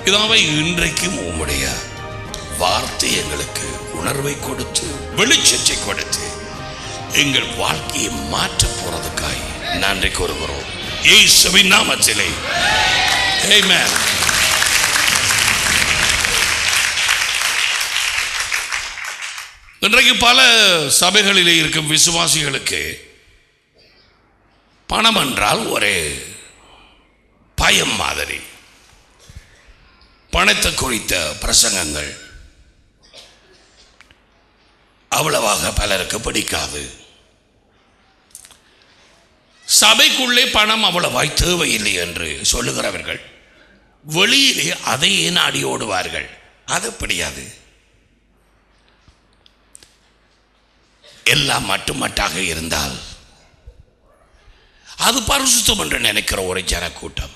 பிதாவை இன்றைக்கும் உம்முடைய வார்த்தை எங்களுக்கு உணர்வை கொடுத்து வெளிச்சத்தை கொடுத்து எங்கள் வாழ்க்கையை மாற்ற போறதுக்காய் நன்றி கூறுகிறோம் இயேசுவின் நாமத்திலே ஆமென். இன்றைக்கு பல சபைகளிலே இருக்கும் விசுவாசிகளுக்கு பணம் என்றால் ஒரு பயம் மாதிரி. பணத்தை குறித்த பிரசங்கங்கள் அவ்வளவாக பலருக்கு பிடிக்காது. சபைக்குள்ளே பணம் அவ்வளவாய் தேவையில்லை என்று சொல்லுகிறவர்கள் வெளியிலே அதையே நாடி ஓடுவார்கள். அது பிடியாது. எல்லாம் மட்டுமட்டாக இருந்தால் அது பரிசுத்தம் என்று நினைக்கிற ஒரு ஜனக்கூட்டம்.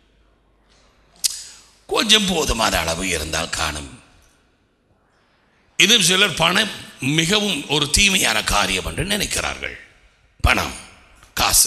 கொஞ்சம் போதுமான அளவு இருந்தால் காணும். இன்னும் சிலர் பணம் மிகவும் ஒரு தீமையான காரியம் என்று நினைக்கிறார்கள். பணம், காசு,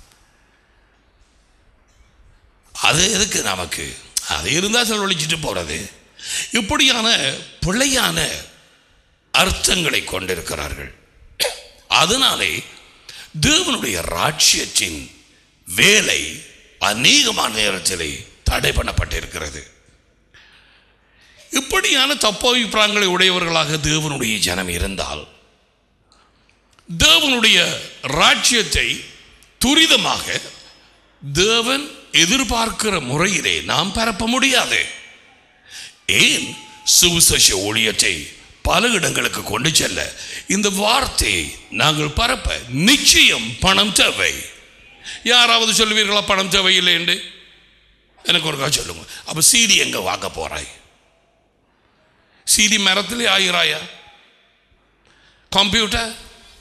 அது எதுக்கு நமக்கு? அது இருந்தால் செலவழிச்சிட்டு போறது. இப்படியான பிழையான அர்த்தங்களை கொண்டிருக்கிறார்கள். அதனாலே தேவனுடைய ராஜ்யத்தின் வேலை அநேகமான நேரத்திலே தடை பண்ணப்பட்டிருக்கிறது. இப்படியான தப்பபிப்பிராயங்களை உடையவர்களாக தேவனுடைய ஜனம் இருந்தால் தேவனுடைய ராஜ்யத்தை துரிதமாக தேவன் எதிர்பார்க்கிற முறையிலே நாம் பரப்ப முடியாது. ஏன்? சுவிசேஷ ஊழியத்தை பல இடங்களுக்கு கொண்டு செல்ல இந்த வார்த்தையை நாங்கள் பரப்ப நிச்சயம் பணம் தேவை. யாராவது சொல்லுவீர்களா பணம் தேவையில்லை என்று? எனக்கு ஒரு சொல்லுங்க. அப்ப சீடி எங்க வாங்க போறாய்? சீடி மரத்திலே ஆகிறாயா? கம்ப்யூட்டர்,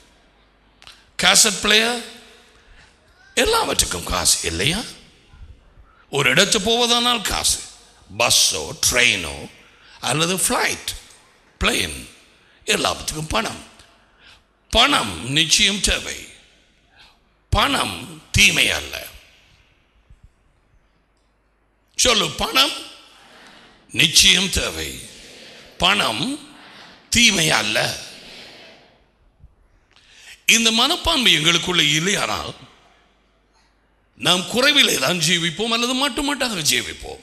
கேசட் பிளேயர், எல்லாவற்றுக்கும் காசு இல்லையா? ஒரு இடத்து போவதானால் காசு. பஸ்ஸோ ட்ரெயினோ அல்லது ஃப்ளைட், பிளேன், எல்லாத்துக்கும் பணம். பணம் நிச்சயம் தேவை. பணம் தீமை அல்ல. சொல்லு, பணம் நிச்சயம் தேவை. பணம் தீமை அல்ல. இந்த மனப்பான்மை எங்களுக்குள்ள இல்லையானால் நாம் குறைவிலே தான் ஜீவிப்போம் அல்லது மட்டுமட்டாக ஜீவிப்போம்.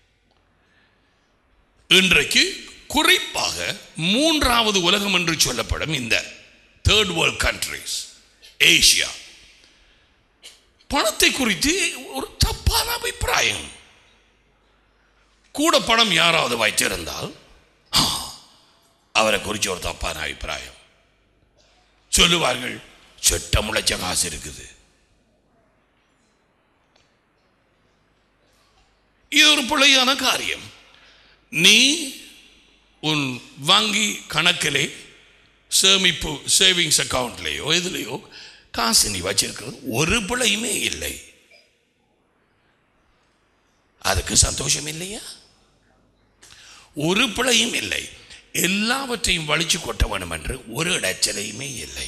இன்றைக்கு குறிப்பாக மூன்றாவது உலகம் என்று சொல்லப்படும் இந்த தேர்ட் வேர்ல்ட் கண்ட்ரிஸ், ஏசியா, பணத்தை குறித்து ஒரு தப்பான அபிப்பிராயம். கூட பணம் யாராவது வைத்திருந்தால் அவரை குறித்து ஒரு தப்பான அபிப்பிராயம் சொல்லுவார்கள். சொட்ட முளைச்ச காசு இருக்குது. இது ஒரு பிழையான காரியம். நீ உன் வங்கி கணக்கிலே சேமிப்பு சேவிங்ஸ் அக்கௌண்ட்லேயோ எதுலேயோ காசு நீ வச்சிருக்கிறது ஒரு பிழையுமே இல்லை. அதுக்கு சந்தோஷம் இல்லையா? ஒரு பிழையும் இல்லை. எல்லாவற்றையும் வலிச்சு கொட்ட வேண்டும் என்று ஒரு இடைச்சலையுமே இல்லை.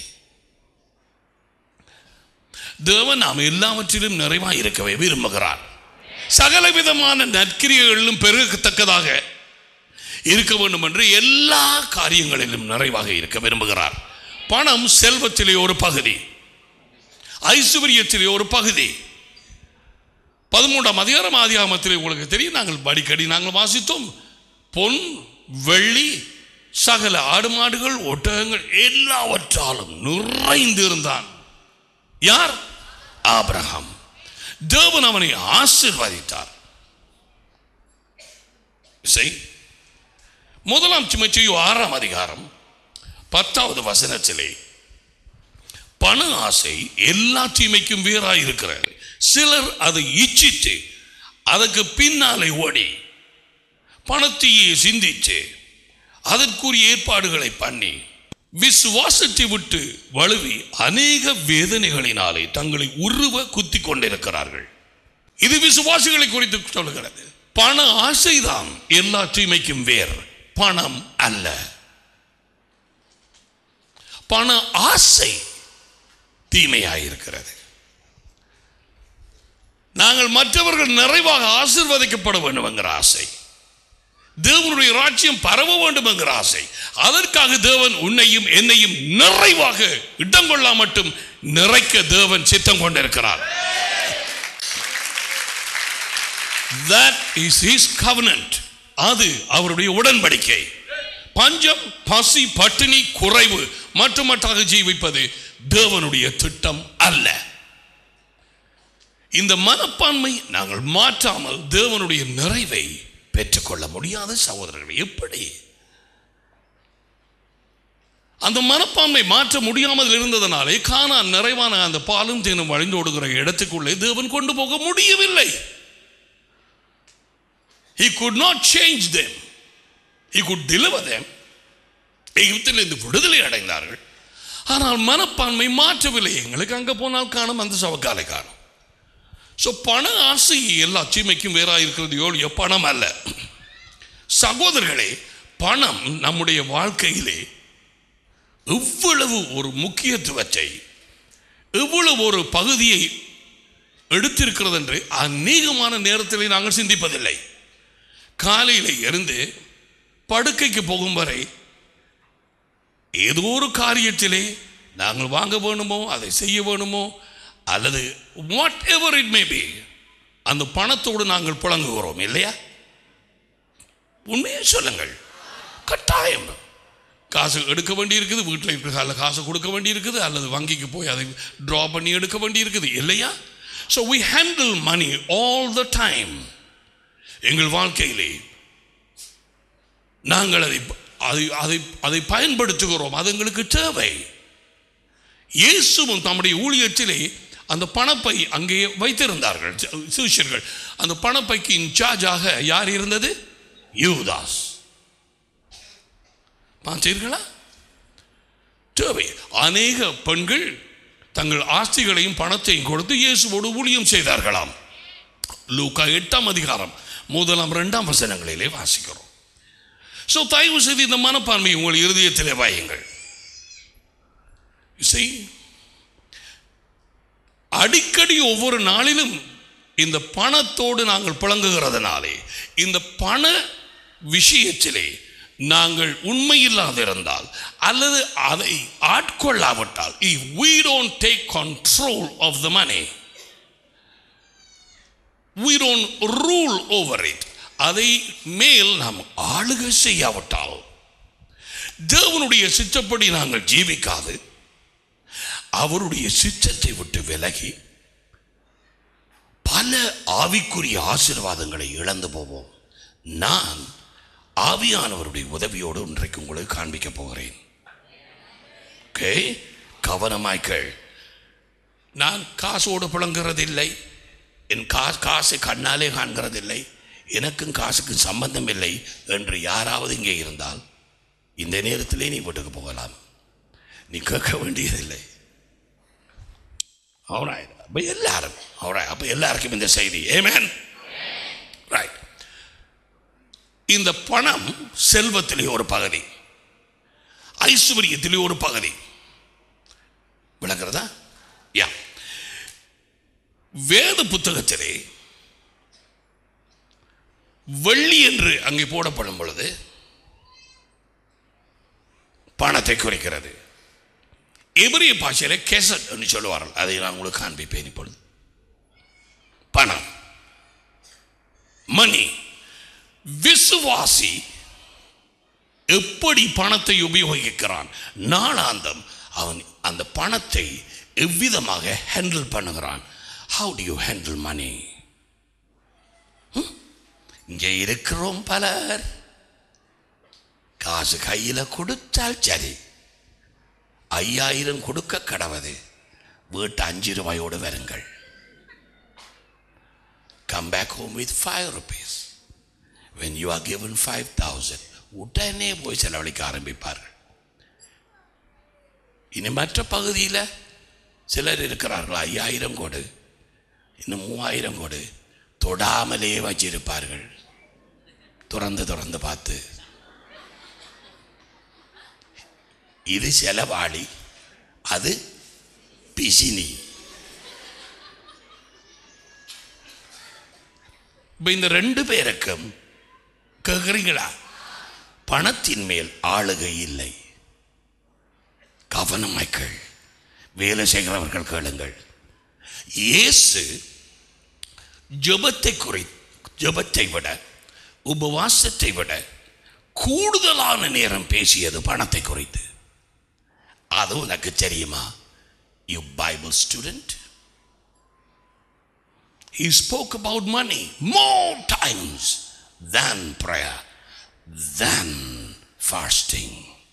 தேவன் நாம் எல்லாவற்றிலும் நிறைவாக இருக்கவே விரும்புகிறார். சகல விதமான நற்கிரியைகளிலும் பெருகத்தக்கதாக இருக்க வேண்டும் என்று எல்லா காரியங்களிலும் நிறைவாக இருக்க விரும்புகிறார். பணம் செல்வத்திலே ஒரு பகுதி, ஐஸ்வர்யத்திலே ஒரு பகுதி. 13ஆம் அதிகாரம் ஆதியாகமத்திலே உங்களுக்கு தெரியும், நாங்கள் அடிக்கடி வாசித்தோம். பொன், வெள்ளி, சகல ஆடு மாடுகள், ஒட்டகங்கள் எல்லாவற்றாலும் நிறைந்திருந்தான். யார்? ஆபிரகாம். தேவன் அவனை ஆசீர்வதித்தார். முதலாம் தீமோத்தேயு 6ஆம் அதிகாரம் 10வது வசனத்திலே பண ஆசை எல்லா தீமைக்கும் வேறாய் இருக்கிறது. சிலர் அதை இச்சித்து அதற்கு பின்னாலே ஓடி பணத்தையே சிந்தித்து அதற்குரிய ஏற்பாடுகளை பண்ணி விசுவாசத்தை விட்டு வழுவி அநேக வேதனைகளினாலே தங்களை உருவ குத்தி கொண்டிருக்கிறார்கள். இது விசுவாசிகளை குறித்து சொல்லுகிறது. பண ஆசைதான் எல்லா தீமைக்கும் வேர், பணம் அல்ல. பண ஆசை தீமையாயிருக்கிறது. நாங்கள் மற்றவர்கள் நிறைவாக ஆசீர்வதிக்கப்பட வேண்டும் என்கிற ஆசை, தேவனுடைய ராஜ்யம் பரவ வேண்டும் என்கிற ஆசை. அதற்காக தேவன் உன்னையும் என்னையும் நிறைவாக இடம் கொள்ளா மட்டும் நிறைக்க தேவன் சித்தம் கொண்டிருக்கிறார். That is his covenant. அது அவருடைய உடன்படிக்கை. பஞ்சம், பசி, பட்டினி, குறைவு மட்டுமட்டாக ஜீவிப்பது தேவனுடைய திட்டம் அல்ல. இந்த மனப்பான்மை நாங்கள் மாற்றாமல் தேவனுடைய நிறைவை பெற்றுக்கொள்ள முடியாத சகோதரர்கள். எப்படி அந்த மனப்பான்மை மாற்ற முடியாமல் இருந்ததனாலே கானான் நிறைவான அந்த பாலும் தேனும் வழிந்தோடுகிற இடத்துக்குள்ளே தேவன் கொண்டு போக முடியவில்லை. He could not change them. He could deliver them. எகிப்திலிருந்து விடுதலை அடைந்தார்கள். ஆனால் மனப்பான்மை மாற்றவில்லை. எங்களுக்கு அங்கே போனால் காணும், அந்த சவக்காலை காணும். ஸோ பண ஆசை எல்லா தீமைக்கும் வேறாக இருக்கிறது எவ்வளோ பணம் அல்ல. சகோதரர்களே, பணம் நம்முடைய வாழ்க்கையிலே எவ்வளவு ஒரு முக்கியத்துவத்தை, எவ்வளவு ஒரு பகுதியை எடுத்திருக்கிறது என்று அநேகமான நேரத்தில் நாங்கள் சிந்திப்பதில்லை. காலையில் இருந்து படுக்கைக்கு போகும் வரை ஏதோ ஒரு காரியத்திலே நாங்கள் வாங்க வேணுமோ, அதை செய்ய வேணுமோ, அல்லது whatever it may be, அந்த பணத்தோடு நாங்கள் புழங்குகிறோம் இல்லையா? உண்மையை சொல்லுங்கள். கட்டாயம் காசு எடுக்க வேண்டி இருக்குது, வீட்டில் இருக்கிற காசு கொடுக்க வேண்டி இருக்குது, அல்லது வங்கிக்கு போய் அதை ட்ரா பண்ணி எடுக்க வேண்டி இருக்குது இல்லையா? So we handle money all the time. எங்கள் வாழ்க்கையிலே நாங்கள் அதை பயன்படுத்துகிறோம். அது எங்களுக்கு தேவை. இயேசுவும் தம்முடைய ஊழியத்திலே அந்த பணப்பை அங்கே வைத்திருந்தார்கள் சீஷர்கள். அந்த பணப்பைக்கு இன்சார்ஜாக யார் இருந்தது? யூதாஸ். பார்த்தீர்களா? தேவை. அநேக பெண்கள் தங்கள் ஆஸ்திகளையும் பணத்தையும் கொடுத்து இயேசுவோடு ஊழியம் செய்தார்களாம். லூக்கா 8ஆம் அதிகாரம் 1, 2 வசனங்களிலே வாசிக்கிறோம். ஸோ தயவு செய்து இந்த மனப்பான்மை உங்கள் இருதயத்திலே வாயுங்கள். அடிக்கடி ஒவ்வொரு நாளிலும் இந்த பணத்தோடு நாங்கள் புழங்குகிறதுனாலே, இந்த பண விஷயத்திலே நாங்கள் உண்மையில்லாத இருந்தால் அல்லது அதை ஆட்கொள்ளாவிட்டால், if we don't take control of the money, we don't rule over it, அதை மேல் நாம் ஆளுகை செய்யாவிட்டால், தேவனுடைய சித்தப்படி நாங்கள் ஜீவிக்காது அவருடைய சித்தத்தை விட்டு விலகி பல ஆவிக்குரிய ஆசீர்வாதங்களை இழந்து போவோம். நான் ஆவியானவருடைய உதவியோடு இன்றைக்கு உங்களுக்கு காண்பிக்க போகிறேன். ஓகே, கவனமாய்கள். நான் காசோடு புழங்குறதில்லை, என் காசை கண்ணாலே காண்கிறதில்லை, எனக்கும் காசுக்கும் சம்பந்தம் இல்லை என்று யாராவது இங்கே இருந்தால் இந்த நேரத்திலே நீ வீட்டுக்கு போகலாம். நீ கேட்க வேண்டியதில்லை. அப்போ எல்லாரும் அப்போ எல்லாருக்கும் இந்த செய்தி. ஆமென். ரைட். இந்த பணம் செல்வத்திலே ஒரு பகுதி, ஐஸ்வர்யத்திலே ஒரு பகுதி. விளங்குறதா? யா. வேத புத்தகத்திலே வெள்ளி என்று அங்கே போடப்படும் பொழுது பணத்தை குறிக்கிறது. எபிரிய பாஷையில கெசட் என்று சொல்லுவார்கள். அதை நான் உங்களுக்கு காண்பிப்பேன் இப்பொழுது. பணம், மணி. விசுவாசி எப்படி பணத்தை உபயோகிக்கிறான், நாளாந்தம் அவன் அந்த பணத்தை எவ்விதமாக ஹேண்டில் பண்ணுகிறான். How do you handle money? இங்கே இருக்கிறோம் பலர், காசு கையில் கொடுத்தால் சரி, 5000 கொடுக்க கடவுது, வீட்டு 5 ரூபாயோடு வருங்கள். Come back home with 5 rupees. When you are given 5,000, உடனே போய் செலவழிக்க ஆரம்பிப்பார்கள். இனி மற்ற பகுதியில் சிலர் இருக்கிறார்கள், 5000 கொடு, இன்னும் 3000 கொடு, தொடாமலே வச்சிருப்பார்கள். துறந்து பார்த்து, இது செலவாளி, அது பிசினி. இந்த 2 பேருக்கும் கேட்குறீங்களா? பணத்தின் மேல் ஆளுகை இல்லை. கவனமாய்கள் வேலை செய்கிறவர்கள் கேளுங்கள். இயேசு ஜெபத்தை விட உபவாசத்தை விட கூடுதலான நேரம் பேசியது பணத்தை குறித்து. அது உனக்கு தெரியுமா? You Bible student, he spoke about money more times than prayer, than fasting.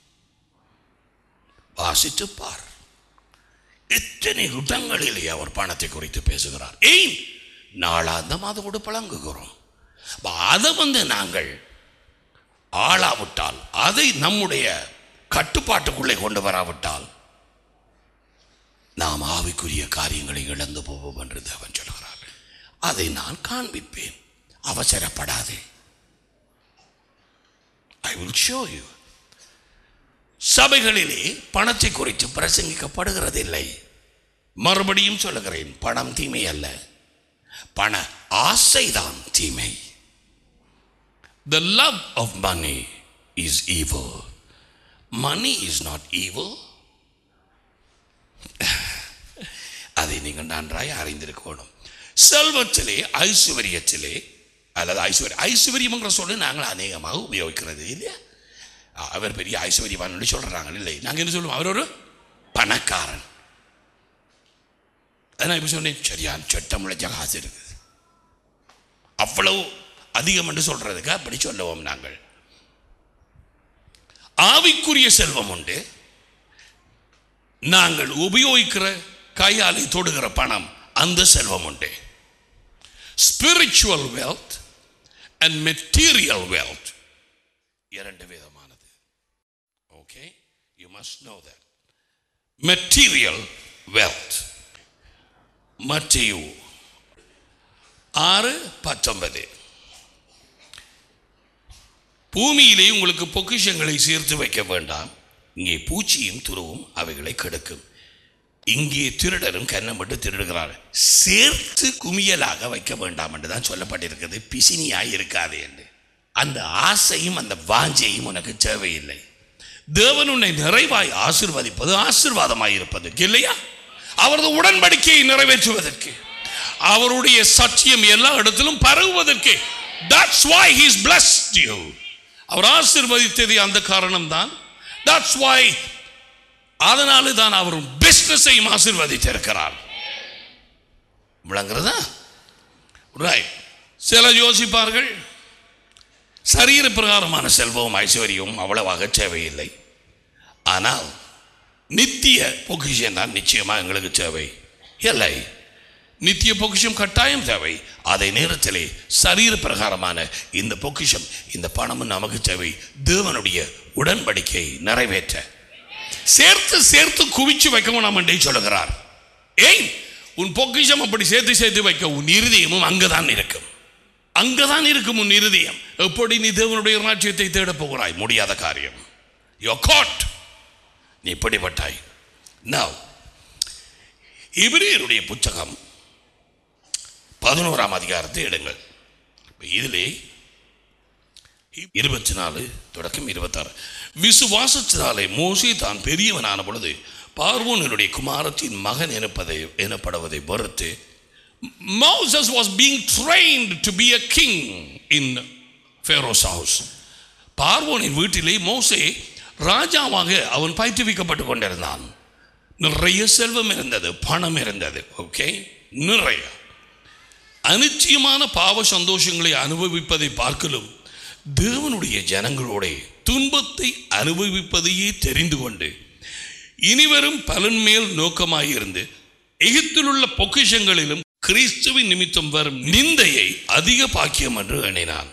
வாசித்து பார், எத்தனை இடங்களிலே அவர் பணத்தை குறித்து பேசுகிறார். ஏன்? நாளாந்தம் அதோடு பழங்குகிறோம். அதை நாங்கள் ஆளாவிட்டால், அதை நம்முடைய கட்டுப்பாட்டுக்குள்ளே கொண்டு வராவிட்டால் நாம் ஆவிக்குரிய காரியங்களை இழந்து போவோம் என்று தேவன் சொல்கிறார். அதை நான் காண்பிப்பேன், அவசரப்படாதே. I will show you. சபைகளிலே பணத்தை குறித்து பிரசங்கிக்கப்படுகிறதில்லை. மறுபடியும் சொல்லுகிறேன், பணம் தீமை அல்ல, பண ஆசைதான் தீமை. The love of money is evil. Money is not evil. அதை நீங்கள் நன்றாய் அறிந்திருக்கணும். செல்வத்திலே, ஐஸ்வர்யத்திலே, அல்லது ஐஸ்வர்யம்ங்கிற சொல்லி நாங்கள் அநேகமாக உபயோகிக்கிறது இல்லையா? அவர் பெரிய ஐஸ்வர்யவான் சொல்றாங்க இல்லை, நாங்கள் என்ன சொல்லுவோம்? அவர் ஒரு பணக்காரன். நான் இப்போ சொன்னேன், சரியான சட்டம் முளைச்ச காசு இருக்குது, அவ்வளவு அதிகம் என்று சொல்றதுக்கு அப்படி சொல்லுவோம். நாங்கள் ஆவிக்குரிய செல்வம் உண்டு, நாங்கள் உபயோகிக்கிற கையாலை தொடுகிற பணம், அந்த செல்வம் உண்டு. Spiritual wealth and material wealth இரண்டு விதமானது. Okay, you must know that. Material wealth, மத்தேயு 6:19, பூமியிலே உங்களுக்கு பொக்கிஷங்களை சேர்த்து வைக்க வேண்டாம், இங்கே பூச்சியும் துருவும் அவைகளை கெடுக்கும், இங்கே திருடரும் கன்னப்பட்டு திருடுகிறார். சேர்த்து குமியலாக வைக்க வேண்டாம் என்று தான் சொல்லப்பட்டிருக்கிறது. பிசினியாய் இருக்காது என்று. அந்த ஆசையும் அந்த வாஞ்சையும் உனக்கு தேவையில்லை. தேவன் உன்னை நிறைவாய் ஆசீர்வதிப்பது ஆசீர்வாதமாய் இருப்பதற்கு இல்லையா? அவரது உடன்படிக்கையை நிறைவேற்றுவதற்கு, அவருடைய சத்தியம் எல்லா இடத்திலும் பரவுவதற்கு. That's why he's blessed you. அவர் ஆசீர்வதித்தது அந்த காரணம் தான். That's why, அதனால தான் அவர் பிசினஸையும் ஆசீர்வதித்திருக்கிறார். விளங்குறதா? ரைட். சில யோசிப்பார்கள், சரீர பிரகாரமான செல்வம் ஐஸ்வர்யமும் அவ்வளவாக தேவையில்லை, ஆனால் நித்திய பொக்கிஷம் தான் நிச்சயமாக எங்களுக்கு தேவை. இல்லை, நித்திய பொக்கிஷம் கட்டாயம் தேவை. அதே நேரத்திலே சரீர பிரகாரமான இந்த பொக்கிஷம், இந்த பணமும் நமக்கு தேவை. தேவனுடைய உடன்படிக்கை நிறைவேற்ற சேர்த்து சேர்த்து குவிச்சு வைக்கவும் நாம் என்றே சொல்லுகிறார். ஏன்? உன் பொக்கிஷம் அப்படி சேர்த்து சேர்த்து வைக்க உன் இருதயமும் அங்கதான் இருக்கும். அங்கதான் இருக்கும் உன் இருதயம். எப்படி நீ தேவனுடைய ராஜ்யத்தை தேட போகிறாய்? முடியாத காரியம். You are caught. நீ இப்படிப்பட்டாய். Now, எபிரேயருடைய புத்தகம் 11ஆம் அதிகாரத்தை எடுங்கள். இதிலே 24 தொடக்கம் 26. விசுவாசத்தினாலே மோசே தான் பெரியவனான பொழுது பார்வோனுடைய குமாரத்தின் மகன் எனப்படுவதை பொறுத்து, Moses was being trained to be a king in Pharaoh's house. பார்வோனின் வீட்டிலே மோசே ராஜாவாக அவன் பயிற்றுவிக்கப்பட்டு கொண்டிருந்தான். நிறைய செல்வம் இருந்தது, பணம் இருந்தது. ஓகே, நிறைய. அனிச்சயமான பாவ சந்தோஷங்களை அனுபவிப்பதை பார்க்கலும் தேவனுடைய ஜனங்களோட துன்பத்தை அனுபவிப்பதையே தெரிந்து கொண்டு இனிவரும் பலன் மேல் நோக்கமாயிருந்து எகிப்தில் உள்ள பொக்கிஷங்களிலும் கிறிஸ்துவின் நிமித்தம் வரும் நிந்தையை அதிக பாக்கியம் என்று எண்ணினான்.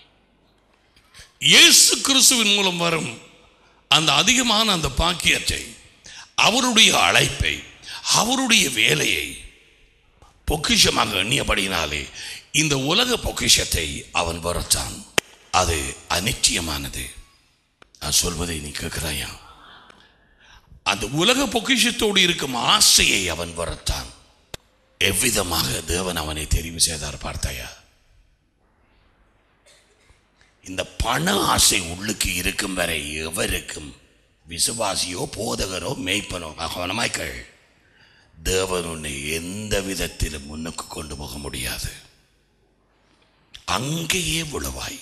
இயேசு கிறிஸ்துவின் மூலம் வரும் அந்த அதிகமான அந்த பாக்கியத்தை, அவருடைய அழைப்பை, அவருடைய வேலையை பொக்கிஷமாக எண்ணியபடினாலே இந்த உலக பொக்கிஷத்தை அவன் வரத்தான். அது அநிச்சயமானது. நான் சொல்வதை நீ கேட்கிறாயா? அந்த உலக பொக்கிஷத்தோடு இருக்கும் ஆசையை அவன் வரத்தான். எவ்விதமாக தேவன் அவனை தெரிவு செய்தார் பார்த்தாயா? இந்த பண ஆசை உள்ளுக்கு இருக்கும் வரை எவருக்கும் விசுவாசியோ போதகரோ மேய்ப்பனோ கவனமாய்கள் தேவன் உன்னை எந்த விதத்திலும் முன்னுக்கு கொண்டு போக முடியாது. அங்கேயே விழுவாய்.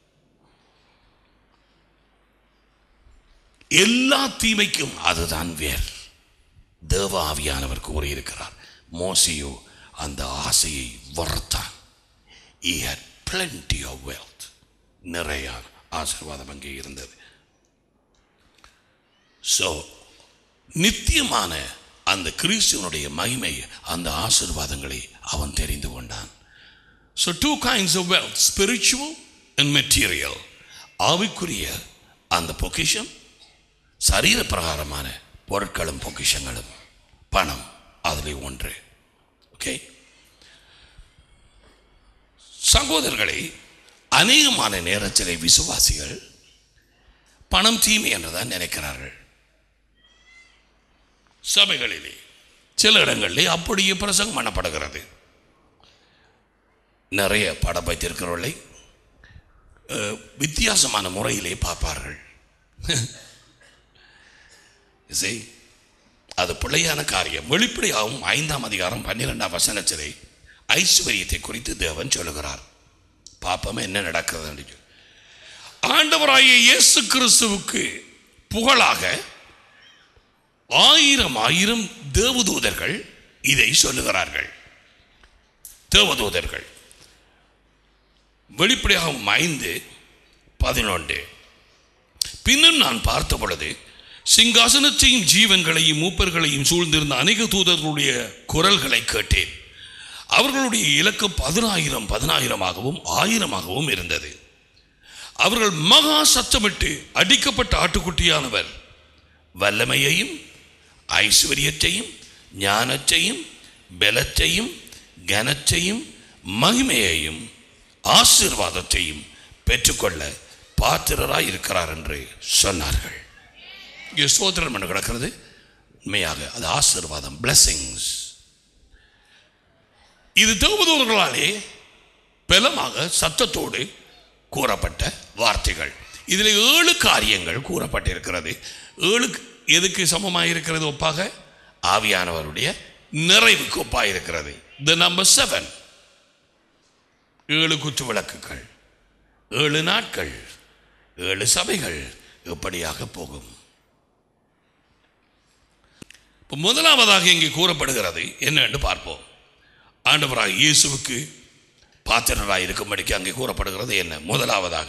எல்லா தீமைக்கும் அதுதான் வேர். தேவ ஆவியானவர் கூறியிருக்கிறார். மோசேயோ அந்த ஆசையை வறுத்தான். He had plenty of wealth. நிறைய ஆசீர்வாதம் அங்கே இருந்தது. So நித்தியமான அந்த கிறிஸ்துவனுடைய மகிமை, அந்த ஆசீர்வாதங்களை அவன் தெரிந்து கொண்டான். So two kinds of wealth, spiritual and material. ஆவிக்குரிய அந்த பொக்கிஷம், சரீர பிரகாரமான பொருட்களும் பொக்கிஷங்களும், பணம் அதிலே ஒன்று. ஓகே சகோதரர்களை, அநேகமான நேரத்திலே விசுவாசிகள் பணம் தீமை என்றுதான் நினைக்கிறார்கள். சபைகளிலே சில இடங்களிலே அப்படியே பிரசங்கம் பண்ணப்படுகிறது. நிறைய படம் வைத்திருக்கிறவர்களை வித்தியாசமான முறையிலே பார்ப்பார்கள். அது பிள்ளையான காரியம். வெளிப்படையாகவும் 5ஆம் அதிகாரம் 12ஆம் வசனத்திலே ஐஸ்வர்யத்தை குறித்து தேவன் சொல்லுகிறார். பாப்பமே என்ன நடக்கிறது. ஆண்டவராகிய இயேசு கிறிஸ்துவுக்கு புகழாக 1000 தேவதூதர்கள் இதை சொல்லுகிறார்கள். தேவதூதர்கள் வெளிப்படையாகவும் 5:11. பின்னும் நான் பார்த்த பொழுது சிங்காசனத்தையும் ஜீவன்களையும் மூப்பர்களையும் சூழ்ந்திருந்த அநேக தூதர்களுடைய குரல்களை கேட்டேன். அவர்களுடைய இலக்கம் 10,000 1000 இருந்தது. அவர்கள் மகா சத்தமிட்டு அடிக்கப்பட்ட ஆட்டுக்குட்டியானவர் வல்லமையையும் ஐஸ்வர்யத்தையும் ஞானத்தையும் பலத்தையும் கனத்தையும் மகிமையையும் ஆசீர்வாதத்தையும் பெற்றுக்கொள்ள பாத்திரராய் இருக்கிறார் என்று சொன்னார்கள். இங்கே ஸ்தோத்திரம் என்று கிடக்கிறது. உண்மையாக அது ஆசீர்வாதம், பிளெஸிங்ஸ். இது தேவதூதர்களாலே பலமாக சத்தத்தோடு கூறப்பட்ட வார்த்தைகள். இதில் 7 காரியங்கள் கூறப்பட்டிருக்கிறது. 7 எதுக்கு சமமாக இருக்கிறது? ஒப்பாக ஆவியானவருடைய நிறைவுக்கு ஒப்பாக இருக்கிறது. The number 7. 7 குத்து விளக்குகள், 7 நாட்கள், 7 சபைகள் எப்படியாக போகும். முதலாவதாக இங்கே கூறப்படுகிறது என்ன என்று பார்ப்போம். ஆண்டவராக இயேசுவுக்கு பாத்திரராக இருக்கும்படிக்கு அங்கே கூறப்படுகிறது என்ன? முதலாவதாக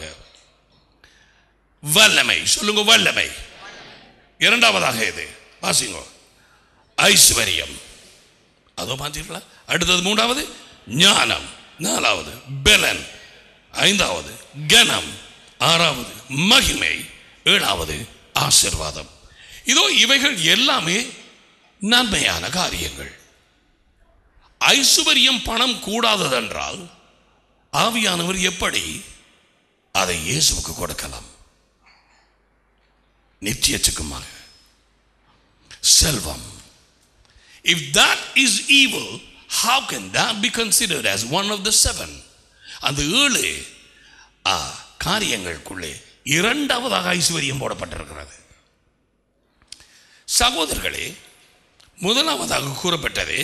வல்லமை. சொல்லுங்க, வல்லமை. இரண்டாவதாக இது வாசிங்க, ஐஸ்வர்யம். அதோ பார்த்தீர்களா? அடுத்தது 3வது ஞானம், 4வது பலன், 5வது கனம், 6வது மகிமை, 7வது ஆசீர்வாதம். இதோ இவைகள் எல்லாமே நன்மையான காரியங்கள். ஐஸ்வர்யம் பணம் கூடாததென்றால் ஆவியானவர் எப்படி அதை இயேசுவுக்கு கொடுக்கலாம்? நிச்சயத்துக்குமாக செல்வம். If that is evil, how can that be considered as one of the 7? அந்த 7 காரியங்களுக்குள்ளே இரண்டாவதாக ஐஸ்வர்யம் போடப்பட்டிருக்கிறது. சகோதரர்களே, முதலாவதாக கூறப்பட்டது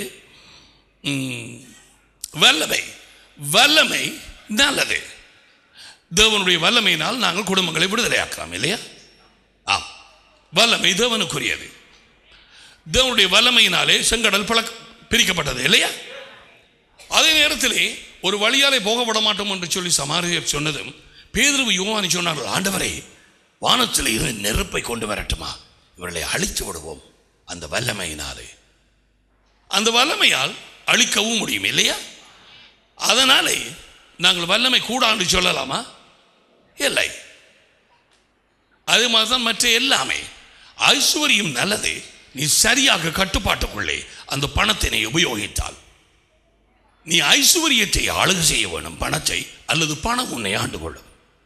வல்லமை. வல்லமை நல்லது. தேவனுடைய வல்லமையினால் நாங்கள் குடும்பங்களை விடுதலையாக்கலாம், இல்லையா? ஆம், வல்லமை தேவனுக்குரியது. தேவனுடைய வல்லமையினாலே செங்கடல் பிரிக்கப்பட்டது, இல்லையா? அதே நேரத்திலே ஒரு வழியாலே போக விட மாட்டோம் என்று சொல்லி சமாரியர் சொன்னதும் பேதுரு யோவானி சொன்னார்கள், ஆண்டவரே, வானத்தில் இருந்து நெருப்பை கொண்டு வரட்டுமா, இவர்களை அழித்து விடுவோம். அந்த வல்லமையினாலே, அந்த வல்லமையால் அழிக்கவும் முடியும், இல்லையா? அதனாலே நாங்கள் வல்லமை கூடாது சொல்லலாமா? இல்லை. அதே மாதிரிதான் மற்ற எல்லாமே. ஐஸ்வர்யம் நல்லது, நீ சரியாக கட்டுப்பாட்டுக்குள்ளே அந்த பணத்தினை உபயோகித்தால். நீ ஐஸ்வர்யத்தை ஆளுகை செய்ய வேணும், பணத்தை, அல்லது பணம் உன்னை ஆண்டு கொள்ளும்.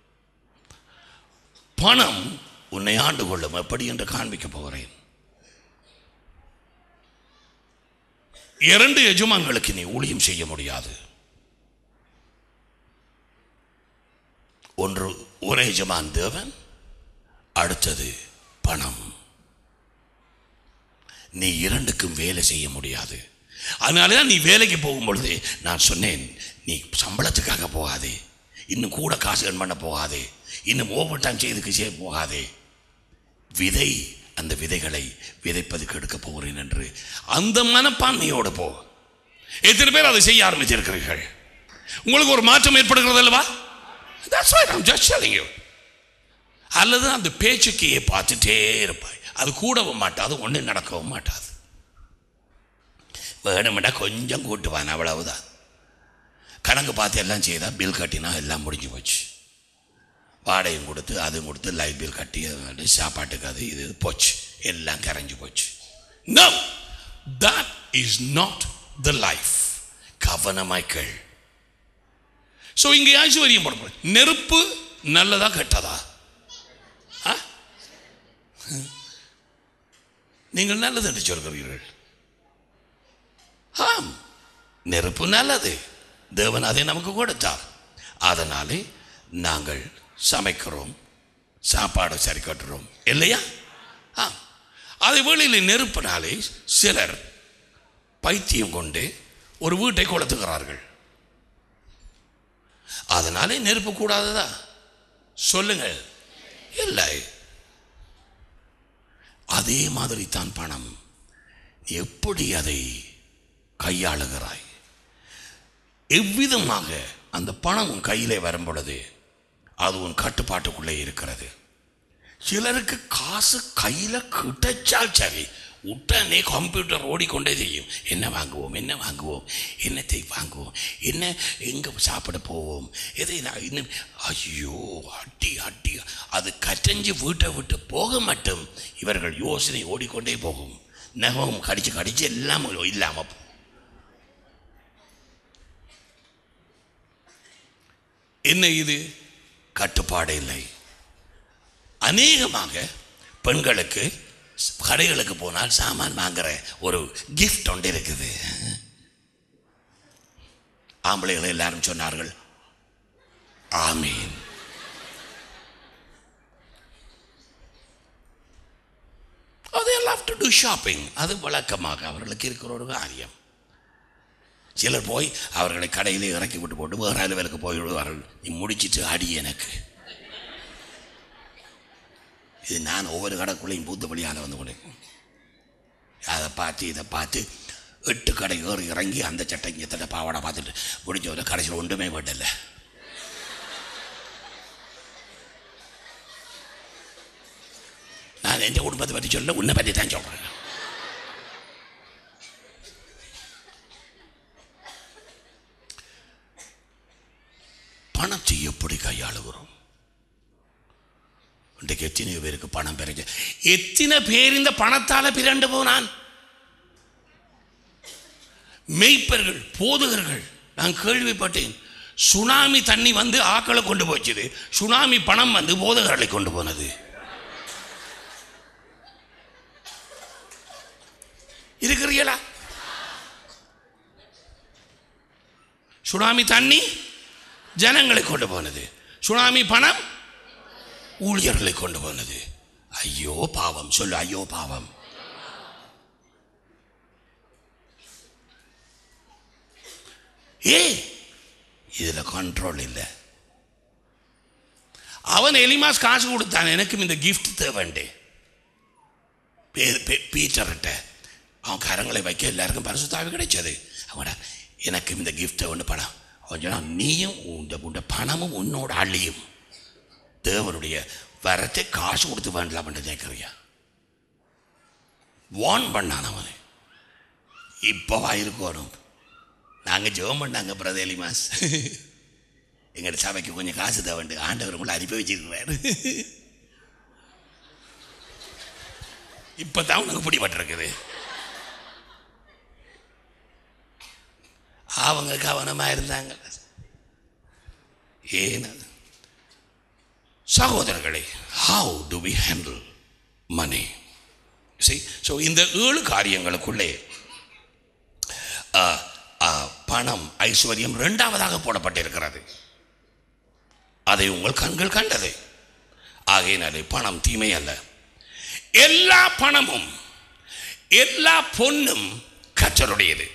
பணம் உன்னை ஆண்டு கொள்ளும். எப்படி என்று காண்பிக்க போகிறேன். 2 எஜமான்களுக்கு நீ ஊழியம் செய்ய முடியாது. எஜமான் தேவன், அடுத்தது பணம். நீ இரண்டுக்கும் வேலை செய்ய முடியாது. அதனாலதான் நீ வேலைக்கு போகும் பொழுது நான் சொன்னேன், நீ சம்பளத்துக்காக போகாதே, இன்னும் கூட காசு earn பண்ண போகாதே, இன்னும் ஓவர் டைம் செய்ய போகாதே. விதை, அந்த விதைகளை விதைப்பதுக்கு எடுக்க போகிறேன் என்று அந்த மனப்பான்மையோடு போ. எத்தனை பேர் அதை செய்ய ஆரம்பித்திருக்கிறீர்கள்? உங்களுக்கு ஒரு மாற்றம் ஏற்படுகிறது அல்லவா? That's why I'm just telling you. அல்லது அந்த பேச்சுக்கு பார்த்துட்டே இருப்பாய், அது கூடவும் மாட்டாது, ஒன்றும் நடக்கவும் மாட்டாது. வேணுமெண்டா கொஞ்சம் கூட்டுவான், அவ்வளவுதான். கணக்கு பார்த்து எல்லாம் செய்தா பில் கட்டினா எல்லாம் முடிஞ்சு போச்சு. வாடகையும் கொடுத்து அதுவும் கொடுத்து லைட் பில் கட்டி சாப்பாட்டுக்கு அது இது போச்சு, எல்லாம் கரைஞ்சு போச்சு. No, that is not the life. கவனமாய்கள். ஸோ இங்கே ஐஸ்வர்யம் போட, நெருப்பு நல்லதா கெட்டதா? நீங்கள் நல்லது என்று சொல்கிறீர்கள். ஆம், நெருப்பு நல்லது, தேவன் அதை நமக்கு கொடுத்தார். அதனாலே நாங்கள் சமைக்கிறோம், சாப்பாடு சரி கட்டுறோம் இல்லையா? அதே வேளையில் நெருப்பினாலே சிலர் பைத்தியம் கொண்டு ஒரு வீட்டை கொளுத்துகிறார்கள். அதனாலே நெருப்பு கூடாததா? சொல்லுங்கள். இல்லை. அதே மாதிரி தான் பணம். எப்படி அதை கையாளுகிறாய்? எவ்விதமாக அந்த பணம் உன் கையிலே வரும் பொழுது அது உன் கட்டுப்பாட்டுக்குள்ளே இருக்கிறது. சிலருக்கு காசு கையில் கிடைச்சால் சரி, உடனே கம்ப்யூட்டர் ஓடிக்கொண்டே செய்யும். என்ன வாங்குவோம், என்ன வாங்குவோம், என்னத்தை வாங்குவோம், என்ன எங்கே சாப்பிட போவோம், எதை இன்னும். ஐயோ, அடி அடி, அது கற்றஞ்சு வீட்டை விட்டு போக மட்டும் இவர்கள் யோசனை ஓடிக்கொண்டே போகும். நகம் கடிச்சு கடிச்சு எல்லாம் இல்லாம. என்ன இது? கட்டுப்பாடு இல்லை. அநேகமாக பெண்களுக்கு கடைகளுக்கு போனால் சாமான் வாங்குற ஒரு கிஃப்ட் ஒன்று இருக்குது. ஆம்பளைகள் எல்லாரும் சொன்னார்கள் ஆமீன். They love to do shopping. அது வழக்கமாக அவர்களுக்கு இருக்கிற ஒரு காரியம். சிலர் போய் அவர்களை கடையிலே இறக்கி விட்டு போட்டு வேற அலுவலுக்கு போய் விடுவார்கள். நீ முடிச்சிட்டு அடி எனக்கு. இது நான் ஒவ்வொரு கடைக்குள்ளையும் பூத்த வழியான வந்து கொண்டேன். அதை பார்த்து இதை பார்த்து 8 கடை ஏறி இறங்கி அந்த சட்டை இங்கே தட்ட பாவாடை பார்த்துட்டு முடிஞ்ச கடைசியில் ஒன்றுமே விடலை. நான் எந்த குடும்பத்தை பற்றி சொல்ல, உன்னை பற்றி தான் சொல்கிறேன். பணத்தை எப்படி கையாளுகிறோம்? இன்றைக்கு எத்தனை பேருக்கு பணம் பெருங்க, எத்தனை பேர் இந்த பணத்தால் பிறண்டு போனான்? மெய்ப்பர்கள், போதகர்கள். நான் கேள்விப்பட்டேன், சுனாமி தண்ணி வந்து ஆக்களை கொண்டு போச்சுது, சுனாமி பணம் வந்து போதகர்களை கொண்டு போனது. இருக்கிறீங்களா? சுனாமி தண்ணி ஜனங்களை கொண்டு போனது, சுனாமி பணம் ஊழியர்களை கொண்டு போனது. ஐயோ பாவம், சொல்லு ஐயோ பாவம். இதுல கண்ட்ரோல் இல்லை. அவன் எலிமாஸ் காசு கொடுத்தான், எனக்கும் இந்த கிஃப்ட் தேவைண்டே. பீட்டர்கிட்ட அவன் கரங்களை வைக்க எல்லாருக்கும் பரிசுத்தாவி கிடைச்சது. அவன் எனக்கு இந்த கிஃப்ட் ஒன்று பணம். அவன் சொன்னான், நீயும் உண்ட பணமும் உன்னோட அள்ளியும் தேவனுடைய வரத்தை காசு கொடுத்து வேண்டலாம் என்று கேட்குறியா? வான் பண்ணான் அவனை. இப்போவா இருக்கணும். நாங்கள் ஜெபம் பண்ணாங்க பிரதேலி மாஸ், எங்கள்ட சபைக்கு கொஞ்சம் காசு தேவைண்டு ஆண்டவர் உங்களை அனுப்பி வச்சிருக்கிறாரு. இப்போதான் உனக்கு பிடிபட்டிருக்குது. அவங்க கவனமாக இருந்தாங்க. ஏன் சகோதரர்களே, how do we handle money? See, so இந்த 7 காரியங்களுக்குள்ளே பணம், ஐஸ்வர்யம் 2வதாக போடப்பட்டிருக்கிறது. அதை உங்கள் கண்கள் கண்டது. ஆகையினாலே பணம் தீமை அல்ல. எல்லா பணமும் எல்லா பொன்னும் கர்த்தருடையது.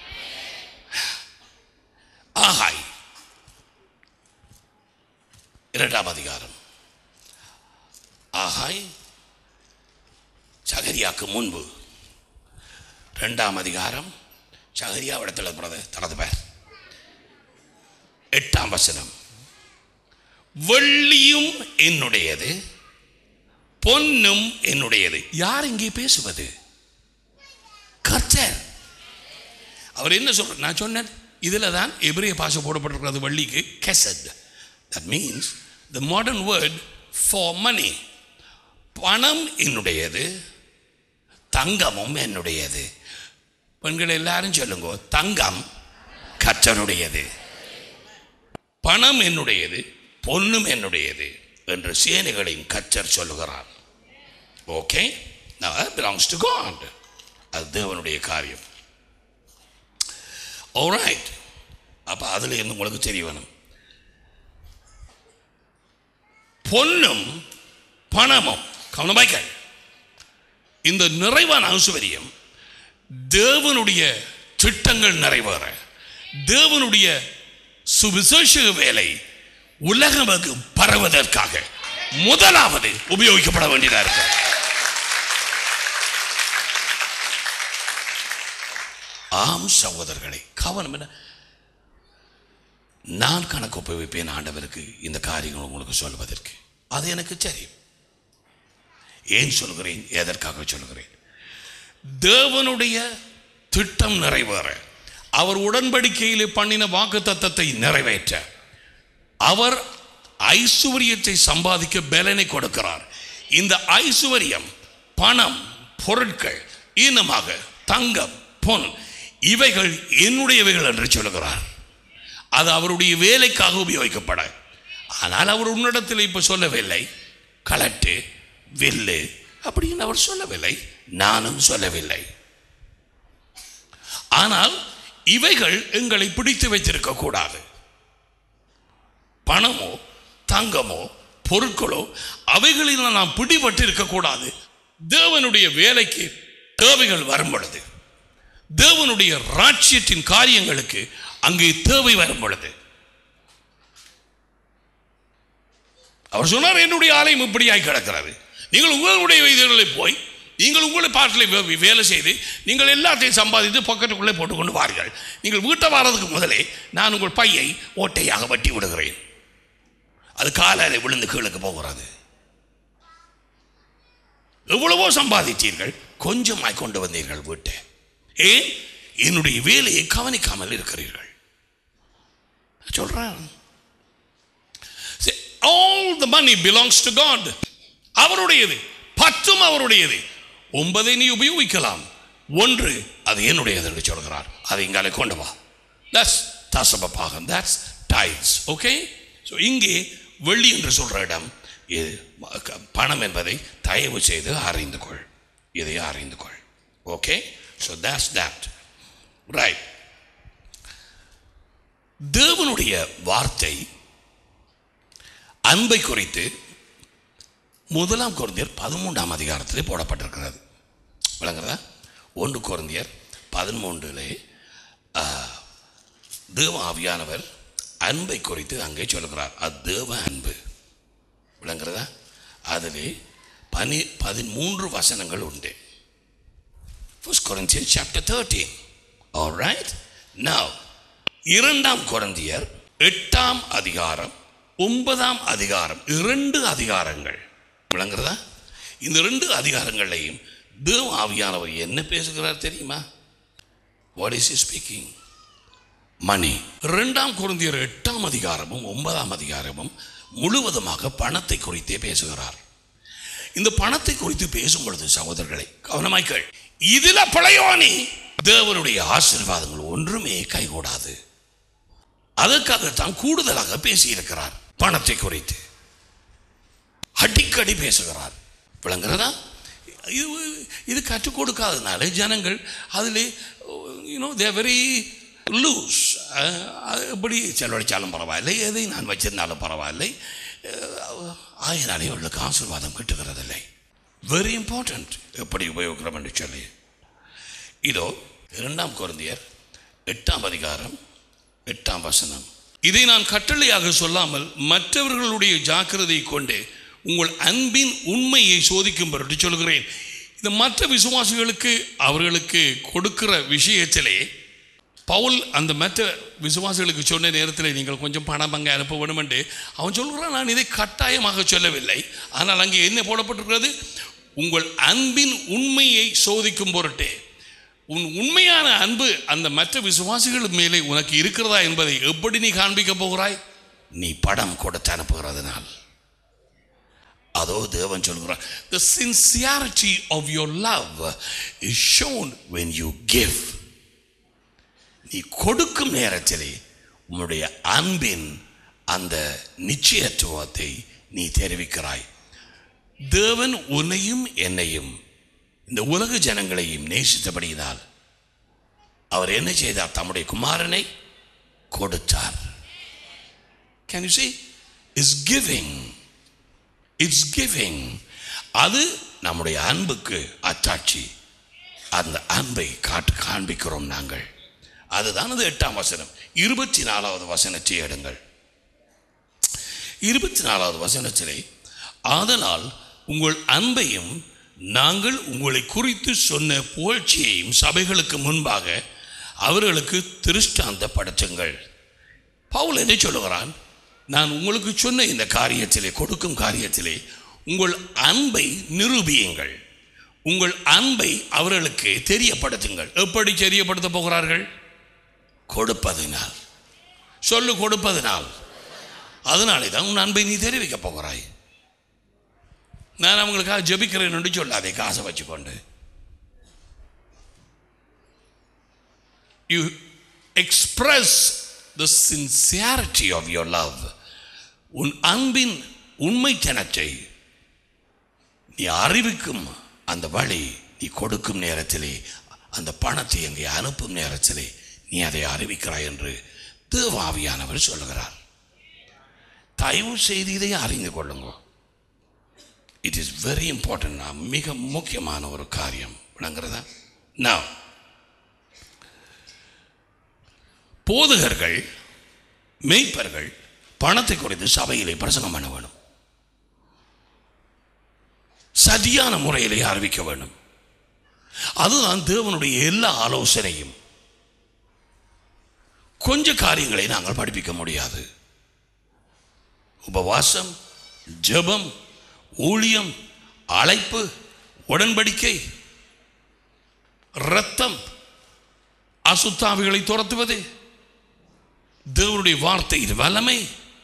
ஆகாய் 2ஆம் அதிகாரம். ஆகாய் சகரியாக்கு முன்பு 2ஆம் அதிகாரம். சகரியா இடத்துல தனது பேர் 8ஆம் வசனம். வெள்ளியும் என்னுடையது, பொன்னும் என்னுடையது. யார் இங்கே பேசுவது? கர்த்தர். அவர் என்ன சொல்ற? நான் சொன்னேன், இதில் தான் எபிரேய பாஷை போடப்பட்டிருக்கிறது வெள்ளிக்கு கெசட். That means the modern word for money. பணம் என்னுடையது, தங்கமும் என்னுடையது. பெண்கள் எல்லாரும் சொல்லுங்க, தங்கம் கர்த்தருடையது, பணம் என்னுடையது, பொன்னும் என்னுடையது என்று சேனைகளின் கர்த்தர் சொல்லுகிறார். Okay, now that belongs to God. அது தேவனுடைய காரியம். alright, அப்ப அதுல இருந்து உங்களுக்கு தெரிய வேணும், பொன்னும் பணமும் கவனமாய்க்க. இந்த நிறைவான ஐசுவரியம் தேவனுடைய திட்டங்கள் நிறைவேற, தேவனுடைய சுவிசேஷ வேலை உலகமெங்கும் பரவுவதற்காக முதலாவது உபயோகிக்கப்பட வேண்டியதா இருக்கு. ஆம் சகோதரர்களை, கவனம் என்ன, நான் கணக்கு ஒப்புவிப்பேன் ஆண்டவருக்கு இந்த காரியங்கள் உங்களுக்கு சொல்வதற்கு. அது எனக்கு தெரியும். ஏன் சொல்கிறேன், எதற்காக சொல்கிறேன்? தேவனுடைய திட்டம் நிறைவேற, அவர் உடன்படிக்கையிலே பண்ணின வாக்குத்தத்தத்தை நிறைவேற்ற, அவர் ஐசுவரியத்தை சம்பாதிக்க பலனை கொடுக்கிறார். இந்த ஐசுவரியம் பணம், பொருட்கள், ஈனமாக தங்கம், பொன், இவைகள் என்னுடையவைகள் என்று சொல்லுகிறார். அது அவருடைய வேலைக்காக உபயோகிக்கப்பட. ஆனால் அவர் உன்னிடத்தில் இப்ப சொல்லவில்லை கலட்டு வெல்லு அப்படின்னு அவர் சொல்லவில்லை, நானும் சொல்லவில்லை. ஆனால் இவைகள் எங்களை பிடித்து வைத்திருக்க கூடாது. பணமோ தங்கமோ பொருட்களோ அவைகளில் நாம் பிடிபட்டு இருக்கக்கூடாது. தேவனுடைய வேலைக்கு தேவைகள் வரும் பொழுது, தேவனுடைய ராஜ்யத்தின் காரியங்களுக்கு அங்கே தேவை வரும் பொழுது, அவர் சொன்னார், என்னுடைய ஆலயம் இப்படியாய் கிடக்கிறது. நீங்கள் உங்களுடைய வைத்தியர்களை போய் நீங்கள் உங்களை பாட்டில் வேலை செய்து நீங்கள் எல்லாத்தையும் சம்பாதித்து பக்கத்துக்குள்ளே போட்டுக்கொண்டு வாருங்கள். நீங்கள் வீட்டை வாரதுக்கு முதலே நான் உங்கள் பையை ஓட்டையாக வட்டி விடுகிறேன். அது காலையில விழுந்து கீழுக்கு போகிறது. எவ்வளவோ சம்பாதித்தீர்கள், கொஞ்சமாய் கொண்டு வந்தீர்கள் வீட்டை. ஏன்? என்னுடைய வேலையை கவனிக்காமல் இருக்கிறீர்கள். சொல்றேன், all the money belongs to God. அவருடையது, பத்தும் அவருடையது. 9 நீ உபயோகிக்கலாம், 1 அது என்னுடையது என்று சொல்கிறார். அதை இங்காலே கொண்டு வா. That's தசமபாகம், that's tithes. Okay, so இங்கே வெள்ளி என்று சொல்ற இடம் பணம் என்பதை தயவு செய்து அறிந்து கொள், இதை அறிந்து கொள். Okay, so that's that, right? தேவனுடைய வார்த்தை அன்பை குறித்து 1 கொரிந்தியர் 13ஆம் அதிகாரத்திலே போடப்பட்டிருக்கிறது. விளங்குறதா? 1 கொரிந்தியர் 13 தேவ ஆவியானவர் அன்பை குறித்து அங்கே சொல்கிறார். அது தேவ அன்பு. விளங்குறதா? அதிலே 13 வசனங்கள் உண்டு. 1 Corinthians chapter 13. All right, now 2 கொரிந்தியர் 8ஆம் அதிகாரம் 9ஆம் அதிகாரம், 2 அதிகாரங்கள். விளங்குறதா? இந்த 2 அதிகாரங்களையும் தேவ ஆவியானவர் என்ன பேசுகிறார் தெரியுமா? What is he speaking? Money. 2 கொரிந்தியர் 8ஆம் அதிகாரமும் 9ஆம் அதிகாரமும் முழுவதுமாக பணத்தை குறித்தே பேசுகிறார். இந்த பணத்தை குறித்து பேசும் பொழுது சகோதரர்களை கவனமாய்கள், இதுல பழையோனி தேவனுடைய ஆசீர்வாதங்கள் ஒன்றுமே கைகூடாது. அதற்காகத்தான் கூடுதலாக பேசியிருக்கிறார். பணத்தை குறித்து அடிக்கடி பேசுகிறார். விளங்குறதா? இது கற்றுக் கொடுக்காதனால ஜனங்கள் அதிலே they are very loose. எப்படி செலவழிச்சாலும் பரவாயில்லை, எதை நான் வச்சிருந்தாலும் பரவாயில்லை, ஆயிரங்களுக்கு ஆசீர்வாதம் கிட்டுகிறதில்லை. வெரி இம்பார்ட்டன்ட் எப்படி உபயோகிக்கிறோம் என்று சொல்லி. இதோ 2 கொரிந்தியர் 8 அதிகாரம் 8 இதை நான் கட்டளையாக சொல்லாமல் மற்றவர்களுடைய ஜாக்கிரதையை கொண்டு உங்கள் அன்பின் உண்மையை சோதிக்கும் பொருட்டு சொல்கிறேன். இந்த மற்ற விசுவாசிகளுக்கு அவர்களுக்கு கொடுக்கிற விஷயத்திலே பவுல் அந்த மற்ற விசுவாசிகளுக்கு சொன்ன நேரத்தில் நீங்கள் கொஞ்சம் பணம் அங்கே அனுப்ப வேண்டும் என்று அவன் சொல்கிறான். நான் இதை கட்டாயமாக சொல்லவில்லை, ஆனால் அங்கே என்ன போடப்பட்டிருக்கிறது? உங்கள் அன்பின் உண்மையை சோதிக்கும் பொருட்டே. உன் உண்மையான அன்பு அந்த மற்ற விசுவாசிகள் மேலே உனக்கு இருக்கிறதா என்பதை எப்படி நீ காண்பிக்க போகிறாய்? நீ படம் கொடுத்து அனுப்புகிறதுனால். அதோ தேவன் சொல்கிறார், the sincerity of your love is shown when you give. நீ கொடுக்கும் நேரத்திலே உன்னுடைய அன்பின் அந்த நிச்சயத்துவத்தை நீ தெரிவிக்கிறாய். தேவன் உன்னையும் என்னையும் இந்த உலக ஜனங்களையும் நேசித்தபடியினால் அவர் என்ன செய்தார்? தம்முடைய குமாரனை கொடுத்தார். Can you see? It's giving. It's giving. அது நம்முடைய அன்புக்கு அத்தாட்சி. அந்த அன்பை காண்பிக்கிறோம் நாங்கள். அதுதான் அது 8 24 வசனத்தை எடுங்கள். 24 வசனத்திலே, ஆதலால் உங்கள் அன்பையும் நாங்கள் உங்களை குறித்து சொன்ன புகழ்ச்சியையும் சபைகளுக்கு முன்பாக அவர்களுக்கு திருஷ்டாந்தப்படுத்துங்கள். பவுல் என்ன சொல்லுகிறான்? நான் உங்களுக்கு சொன்ன இந்த காரியத்திலே, கொடுக்கும் காரியத்திலே உங்கள் அன்பை நிரூபியுங்கள். உங்கள் அன்பை அவர்களுக்கு தெரியப்படுத்துங்கள். எப்படி தெரியப்படுத்த போகிறார்கள்? கொடுப்பதினால். சொல்லு, கொடுப்பதினால். அதனாலே தான் உன் அன்பை நீ தெரிவிக்க போகிறாய். நான் அவங்களுக்காக ஜெபிக்கிறேன் என்று சொல்லாதே காசை வச்சுக்கொண்டு. You express the sincerity of your love. உன் அன்பின் உண்மைத்தனத்தை நீ அறிவிக்கும் அந்த வழி. நீ கொடுக்கும் நேரத்திலே, அந்த பணத்தை அங்கே அனுப்பும் நேரத்திலே நீ அதை அறிவிக்கிறாய் என்று தேவாவியானவர் சொல்லுகிறார். தயவு செய்து இதை அறிந்து கொள்ளுங்க. It is very important. மிக முக்கியமான ஒரு காரியம். விளங்குறதா? நான் போதகர்கள், மேய்ப்பர்கள் பணத்தை குறித்து சபையிலே பிரசங்கம் பண்ண வேணும். சரியான முறையிலே அறிவிக்க வேண்டும். அதுதான் தேவனுடைய எல்லா ஆலோசனையும். கொஞ்ச காரியங்களை நாங்கள் படிப்பிக்க முடியாது. உபவாசம், ஜெபம், ஊழியம், அழைப்பு, உடன்படிக்கை, இரத்தம், அசுத்தாவிகளை துரத்துவது, தேவனுடைய வார்த்தை வல்லமை,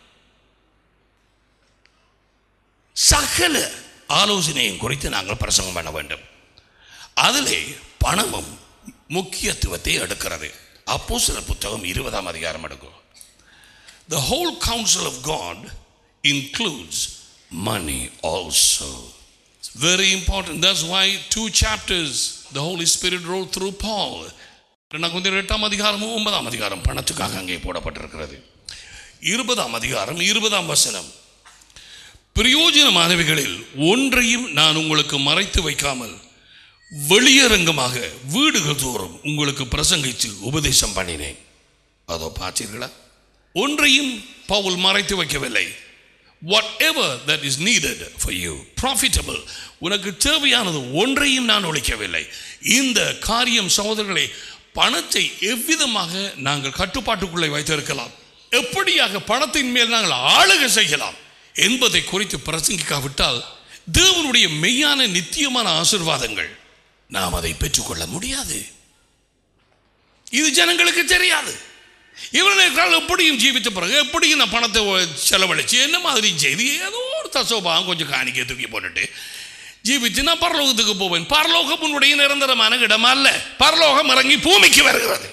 சகல ஆலோசனையும் குறித்து நாங்கள் பிரசங்கம் பண்ண வேண்டும். அதிலே பணமும் முக்கியத்துவத்தை எடுக்கிறது. அப்போஸ்தலர் புத்தகம் 20 அதிகாரம் எடுக்கும். The whole counsel of God includes money also. It's very important. That's why 2 chapters the Holy Spirit wrote through Paul. 8 அதிகாரம் 9 அதிகாரம் பணத்துக்காக அங்கே போடப்பட்டிருக்கிறது. 20 அதிகாரம் 20 வசனம், பிரயோஜனமானவைகளில் ஒன்றையும் நான் உங்களுக்கு மறைத்து வைக்காமல் வெளியரங்கமாக வீடுகள் தோறும் உங்களுக்கு பிரசங்கித்து உபதேசம் பண்ணினேன். அதோ பார்த்தீர்களா? ஒன்றையும் பவுல் மறைத்து வைக்கவில்லை. whatever that is needed for you, profitable, உனக்கு தேவையானது ஒன்றையும் நான் ஒழிக்கவில்லை. இந்த காரியம் சகோதரர்களே, பணத்தை எவ்விதமாக நாங்கள் கட்டுப்பாட்டுக்குள்ளே வைத்திருக்கலாம், எப்படியாக பணத்தின் மேல் நாங்கள் ஆளுகை செய்யலாம் என்பதை குறித்து பிரசங்கிக்காவிட்டால் தேவனுடைய மெய்யான நித்தியமான ஆசீர்வாதங்கள் நாம் அதை பெற்றுக்கொள்ள முடியாது. இது ஜனங்களுக்கு தெரியாது. இவர்கள் எப்படியும் ஜீவித்த பிறகு எப்படியும் நான் பணத்தை செலவழிச்சு என்ன மாதிரி செய்து ஏதோ ஒரு தசோபாகம் கொஞ்சம் காணிக்கை தூக்கி போட்டுட்டு ஜீவித்து நான் பரலோகத்துக்கு போவேன். பரலோகம் உன்னுடைய நிரந்தரமான இடம் அல்ல. பரலோகம் இறங்கி பூமிக்கு வருகிறது.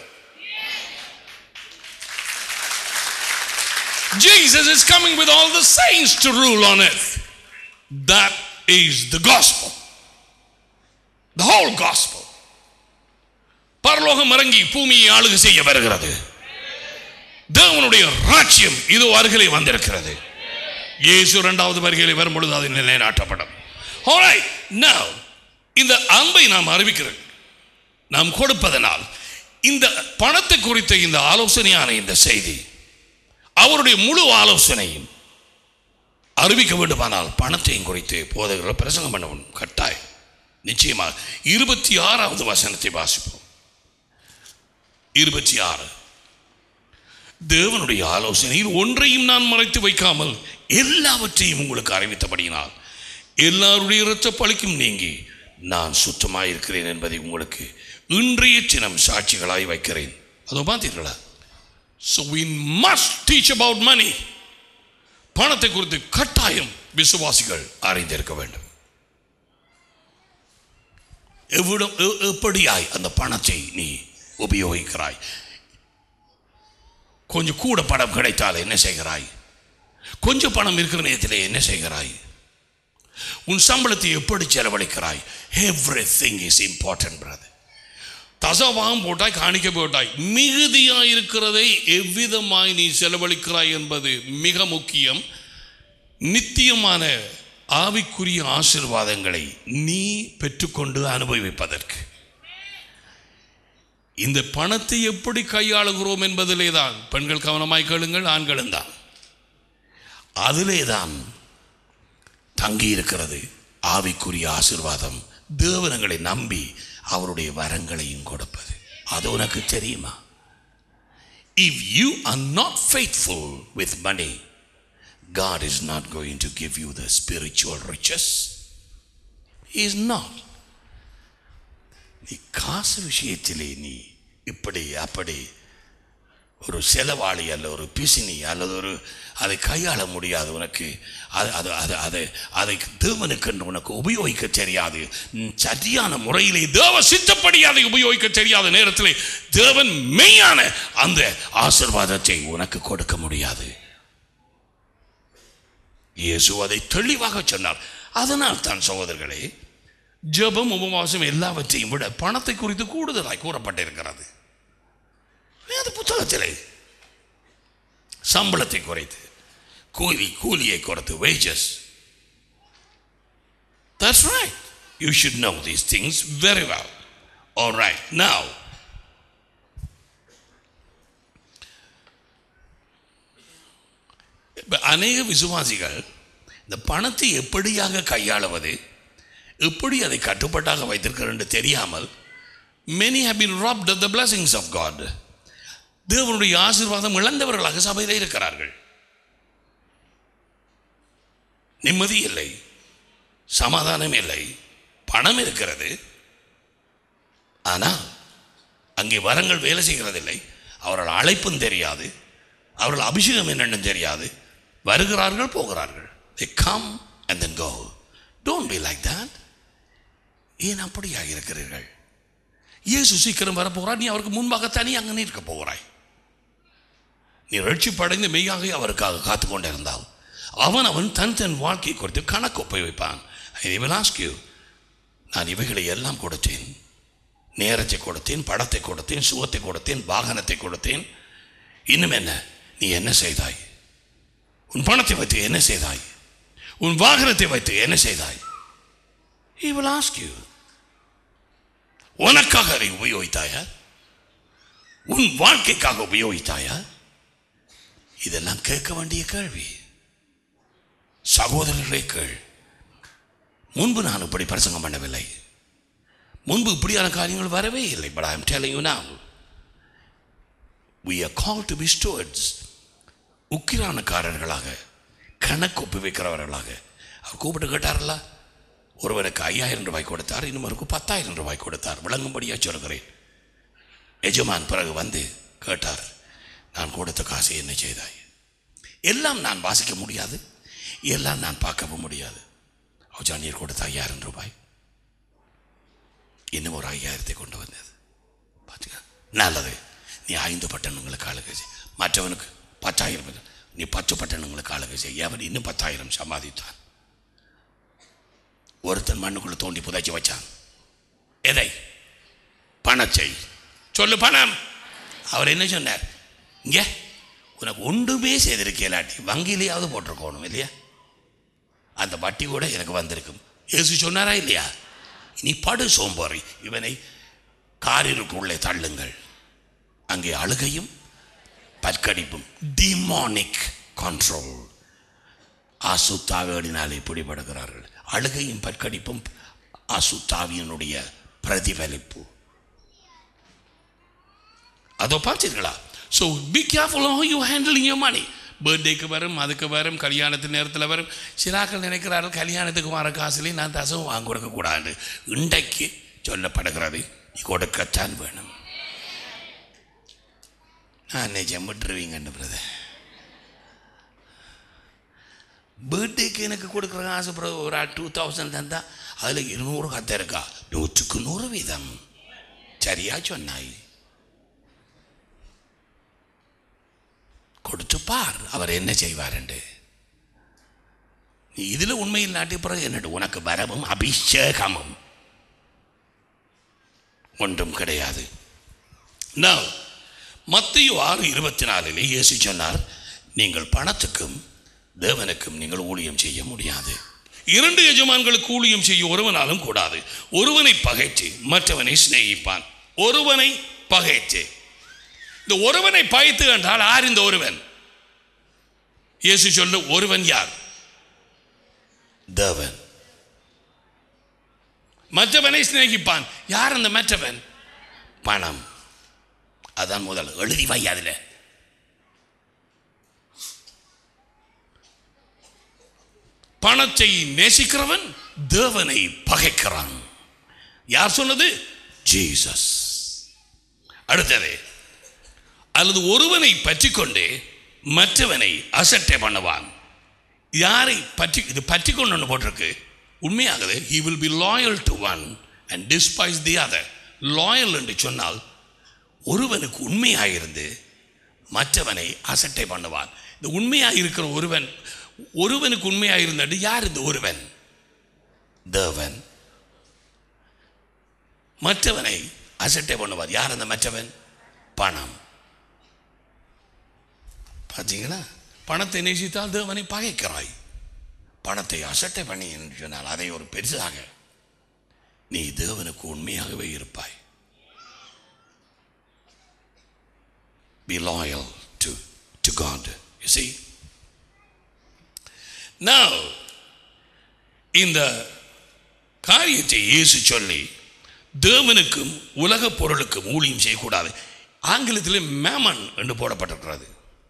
Jesus is coming with all the saints to rule on earth. That is the gospel. The whole gospel. பரலோகம் இறங்கி பூமியை ஆளுகை செய்ய வருகிறது. தேவனுடைய ராஜ்யம் இதோ அருகிலே வந்திருக்கிறது. இயேசு இரண்டாவது வருகையில் வரும் பொழுது அது நிலைநாட்டப்படும். Alright, now இந்த அன்பை நாம் அறிவிக்கிறோம், நாம் கொடுப்பதனால் இந்த பணத்தை குறித்த இந்த ஆலோசனையான இந்த செய்தி அவருடைய முழு ஆலோசனையும் அறிவிக்க வேண்டுமானால் பணத்தையும் குறித்து போதகர்கள் பிரசங்கம் பண்ண வேண்டும் கட்டாயம். நிச்சயமாக 26வது வசனத்தை வாசிப்போம். 26 தேவனுடைய ஆலோசனையில் ஒன்றையும் நான் மறைத்து வைக்காமல் எல்லாவற்றையும் உங்களுக்கு அறிவித்தபடியினால் எல்லாருடைய இரத்த பழிக்கும் நீங்கி நான் சுத்தமாயிருக்கிறேன் என்பதை உங்களுக்கு இன்றைய தினம் சாட்சிகளாய் வைக்கிறேன். அதோ பார்த்தீர்களா? So we must teach about money. பணத்தை குறித்து கட்டாயம் விசுவாசிகள் அறிந்திருக்க வேண்டும். எப்படியாய் அந்த பணத்தை நீ உபயோகிக்கிறாய்? கொஞ்சம் கூட பணம் கிடைத்தால் என்ன செய்கிறாய்? கொஞ்சம் பணம் இருக்கிற நேரத்தில் என்ன செய்கிறாய்? உன் சம்பளத்தை எப்படி செலவழிக்கிறாய்? Everything is important, brother. தசவாகம் போட்டாய், காணிக்க போட்டாய், மிகுதியாய் இருக்கிறதை எவ்விதமாய் நீ செலவழிக்கிறாய் என்பது மிக முக்கியம். நித்தியமான ஆவிக்குரிய ஆசீர்வாதங்களை நீ பெற்றுக்கொண்டு அனுபவிப்பதற்கு இந்த பணத்தை எப்படி கையாளுகிறோம் என்பதிலே தான் பெண்கள் கவனமாய் கேளுங்கள், ஆண்களும் தான். அதிலே தான் தங்கி இருக்கிறது ஆவிக்குரிய ஆசீர்வாதம். தேவனங்களை நம்பி அவருடைய வரங்களையும் கொடுப்பது. அது உனக்கு தெரியுமா? If you are not faithful with money, God is not going to give you the spiritual riches. He is not. நீ காசு விஷயத்திலே நீ இப்படி அப்படி ஒரு செலவாளி அல்ல, ஒரு பிசினி அல்லது ஒரு அதை கையாள முடியாது, உனக்கு அதை தேவனுக்கு உனக்கு உபயோகிக்க தெரியாது, சரியான முறையிலே தேவ சித்தப்படி அதை உபயோகிக்க தெரியாத நேரத்தில் தேவன் மெய்யான அந்த ஆசீர்வாதத்தை உனக்கு கொடுக்க முடியாது. இயேசு அதை தெளிவாக சொன்னார். அதனால் தான் சகோதரர்களே, ஜெபம் உபவாசம் எல்லாவற்றையும் விட பணத்தை குறித்து கூடுதலாய் கூறப்பட்டிருக்கிறது. அது புத்தகத்திலே சம்பளத்தை குறைத்து கூலியை குறைத்து wages. That's right. You should know these things very well. All right. Now அநேக விசுவாசிகள் இந்த பணத்தை எப்படியாக கையாளுவது, எப்படி அதை கட்டுப்பாட்டாக வைத்திருக்கிறது என்று தெரியாமல் many have been robbed of the blessings of God. தேவனுடைய ஆசீர்வாதம் இழந்தவர்களாக சபையில் இருக்கிறார்கள். நிம்மதி இல்லை, சமாதானம் இல்லை, பணம் இருக்கிறது, ஆனால் அங்கே வரங்கள் வேலை செய்கிறதில்லை. அவர்கள் அழைப்பும் தெரியாது, அவர்கள் அபிஷேகம் என்னென்னு தெரியாது. வருகிறார்கள், போகிறார்கள். They come and then go. Don't be like that. ஏன் அப்படியாக இருக்கிறீர்கள்? இயேசு சீக்கிரம் வரப்போகிறார், நீ அவருக்கு முன்பாக தனி அங்கே நிற்க போகிறாய். நீ ரட்சிப்படைந்து மெய்யாக அவருக்காக காத்து கொண்டிருந்தால் அவன் தன் வாழ்க்கை குறித்து கணக்கு ஒப்புவிப்பான். I will ask you, நான் இவைகளை எல்லாம் கொடுத்தேன், நேரத்தை கொடுத்தேன், படத்தை கொடுத்தேன், சுகத்தை கொடுத்தேன், வாகனத்தை கொடுத்தேன், இன்னும் என்ன நீ என்ன செய்தாய்? உன் பணத்தை வைத்து என்ன செய்தாய்? உன் வாகனத்தை வைத்து என்ன செய்தாய்? He will ask you. உனக்காக அதை உபயோகித்தாயா? உன் வாழ்க்கைக்காக உபயோகித்தாயா? இதெல்லாம் கேட்க வேண்டிய கேள்வி. சகோதரர்களே கேள். முன்பு நான் இப்படி பிரசங்கம் பண்ணவில்லை, முன்பு இப்படியான காரியங்கள் வரவே இல்லை. But I am telling you now, we are called to be stewards. உக்கிரானக்காரர்களாக, கணக்கு ஒப்புவிக்கிறவர்களாக. அவர் கூப்பிட்டு கேட்டார்கள, ஒருவருக்கு 5000 ரூபாய் கொடுத்தார், இன்னொருக்கு 10,000 ரூபாய் கொடுத்தார். விளங்கும்படியாக சொல்கிறேன். எஜமான் பிறகு வந்து கேட்டார், நான் கொடுத்த காசை என்ன செய்தாய்? எல்லாம் நான் வாசிக்க முடியாது, எல்லாம் நான் பார்க்கவும் முடியாது. அவஜா நீர் கொடுத்த 5000 ரூபாய், இன்னும் ஒரு 5000 கொண்டு வந்தது. பார்த்துக்க, நல்லது. நீ 5 பட்டணங்களுக்கு ஆளுகை செய், மற்றவனுக்கு 10,000. நீ 10 பட்டணங்களுக்கு ஆளுகை செய். அவன் இன்னும் 10,000 சம்பாதித்தான். ஒருத்தன் மண்ணுக்குள்ள தோண்டி புதைச்சி வச்சான். எதை? பணத்தை. சொல்லு, பணம். அவர் என்ன சொன்னார்? இங்கே உனக்கு ஒன்றுமே செய்திருக்கலாட்டி வங்கியிலேயாவது போட்டிருக்கணும் இல்லையா? அந்த வட்டி கூட எனக்கு வந்திருக்கும். இயேசு சொன்னாரா இல்லையா? நீ படு சோம்பேறி, இவனை காரிருக்குள்ளே தள்ளுங்கள். அங்கே அழுகையும் பற்கடிப்பும், டிமானிக் கண்ட்ரோல். அசுத்தாவியினாலே பிடிபடுகிறார்கள். அழுகையும் பற்கடிப்பும் அசுத்தாவியினுடைய பிரதிபலிப்பு. அதோ பார்த்தீர்களா? So be careful how you handling your money. பர்த்டேக்கு வரும், அதுக்கு வரும், கல்யாணத்து நேரத்தில் வரும். சிலாக்கள் நினைக்கிறார்கள் கல்யாணத்துக்கு வர காசுலேயே நான் தசம் வாங்க கொடுக்கக்கூடாது. இன்றைக்கு சொல்லப்படுகிறது நீ கொடுக்கத்தான் வேணும். நான் நிஜம் விட்டுருவீங்கன்னு பிரதர். பர்த்டேக்கு எனக்கு கொடுக்குற காசு ஒரு 2000 தந்தா அதில் 200 கத்த இருக்கா? 100க்கு 100 வீதம். சரியா சொன்னாய். கொடுத்து பார் அவர் என்ன செய்வார் என்று. இதில் உண்மையில் நாட்டிய பிறகு என்னட்டு உனக்கு வரவும் அபிஷேகமும் ஒன்றும் கிடையாது. மத்தேயு 6:24 இயேசு சொன்னார், நீங்கள் பணத்துக்கும் தேவனுக்கும் நீங்கள் ஊழியம் செய்ய முடியாது. 2 எஜமான்களுக்கு ஊழியம் செய்ய ஒருவனாலும் கூடாது. ஒருவனை பகைத்து மற்றவனை சிநேகிப்பான். ஒருவனை பகைத்து. இந்த ஒருவனை பகைத்து என்றால் யார் இந்த ஒருவன்? இயேசு சொல்ல ஒருவன் யார்? தேவன். மற்றவனை சிநேகிப்பான். யார் அந்த மற்றவன்? பணம். அதான் முதல் எழுதி வை. அதுல பணத்தை நேசிக்கிறவன் தேவனை பகைக்கிறான். யார் சொன்னது? ஜீசஸ். அடுத்தது, அல்லது ஒருவனை பற்றி கொண்டு மற்றவனை அசட்டை பண்ணுவான். யாரை பற்றி, இது பற்றி கொண்டு போட்டிருக்கு, உண்மையாகவே he will be loyal to one and despise the other. Loyal என்று சொன்னால் ஒருவனுக்கு உண்மையாயிருந்து மற்றவனை அசட்டை பண்ணுவான். இந்த உண்மையாக இருக்கிற ஒருவன், ஒருவனுக்கு உண்மையாயிருந்தாட்டு யார் இந்த ஒருவன்? தேவன். மற்றவனை அசட்டை பண்ணுவார். யார் அந்த மற்றவன்? பணம். பார்த்தீங்களா? பணத்தை நேசித்தால் தேவனை பகைக்கிறாய். பணத்தை அசட்டை பண்ணி என்று சொன்னால் அதை ஒரு பெருசாக நீ தேவனுக்கு உண்மையாகவே இருப்பாய். Be loyal to God. You see? Now, இந்த காரியத்தை இயேசு சொல்லி தேவனுக்கும் உலக பொருளுக்கும் ஊழியம் செய்யக்கூடாது. ஆங்கிலத்தில் மேமன் என்று போடப்பட்டிருக்கிறது.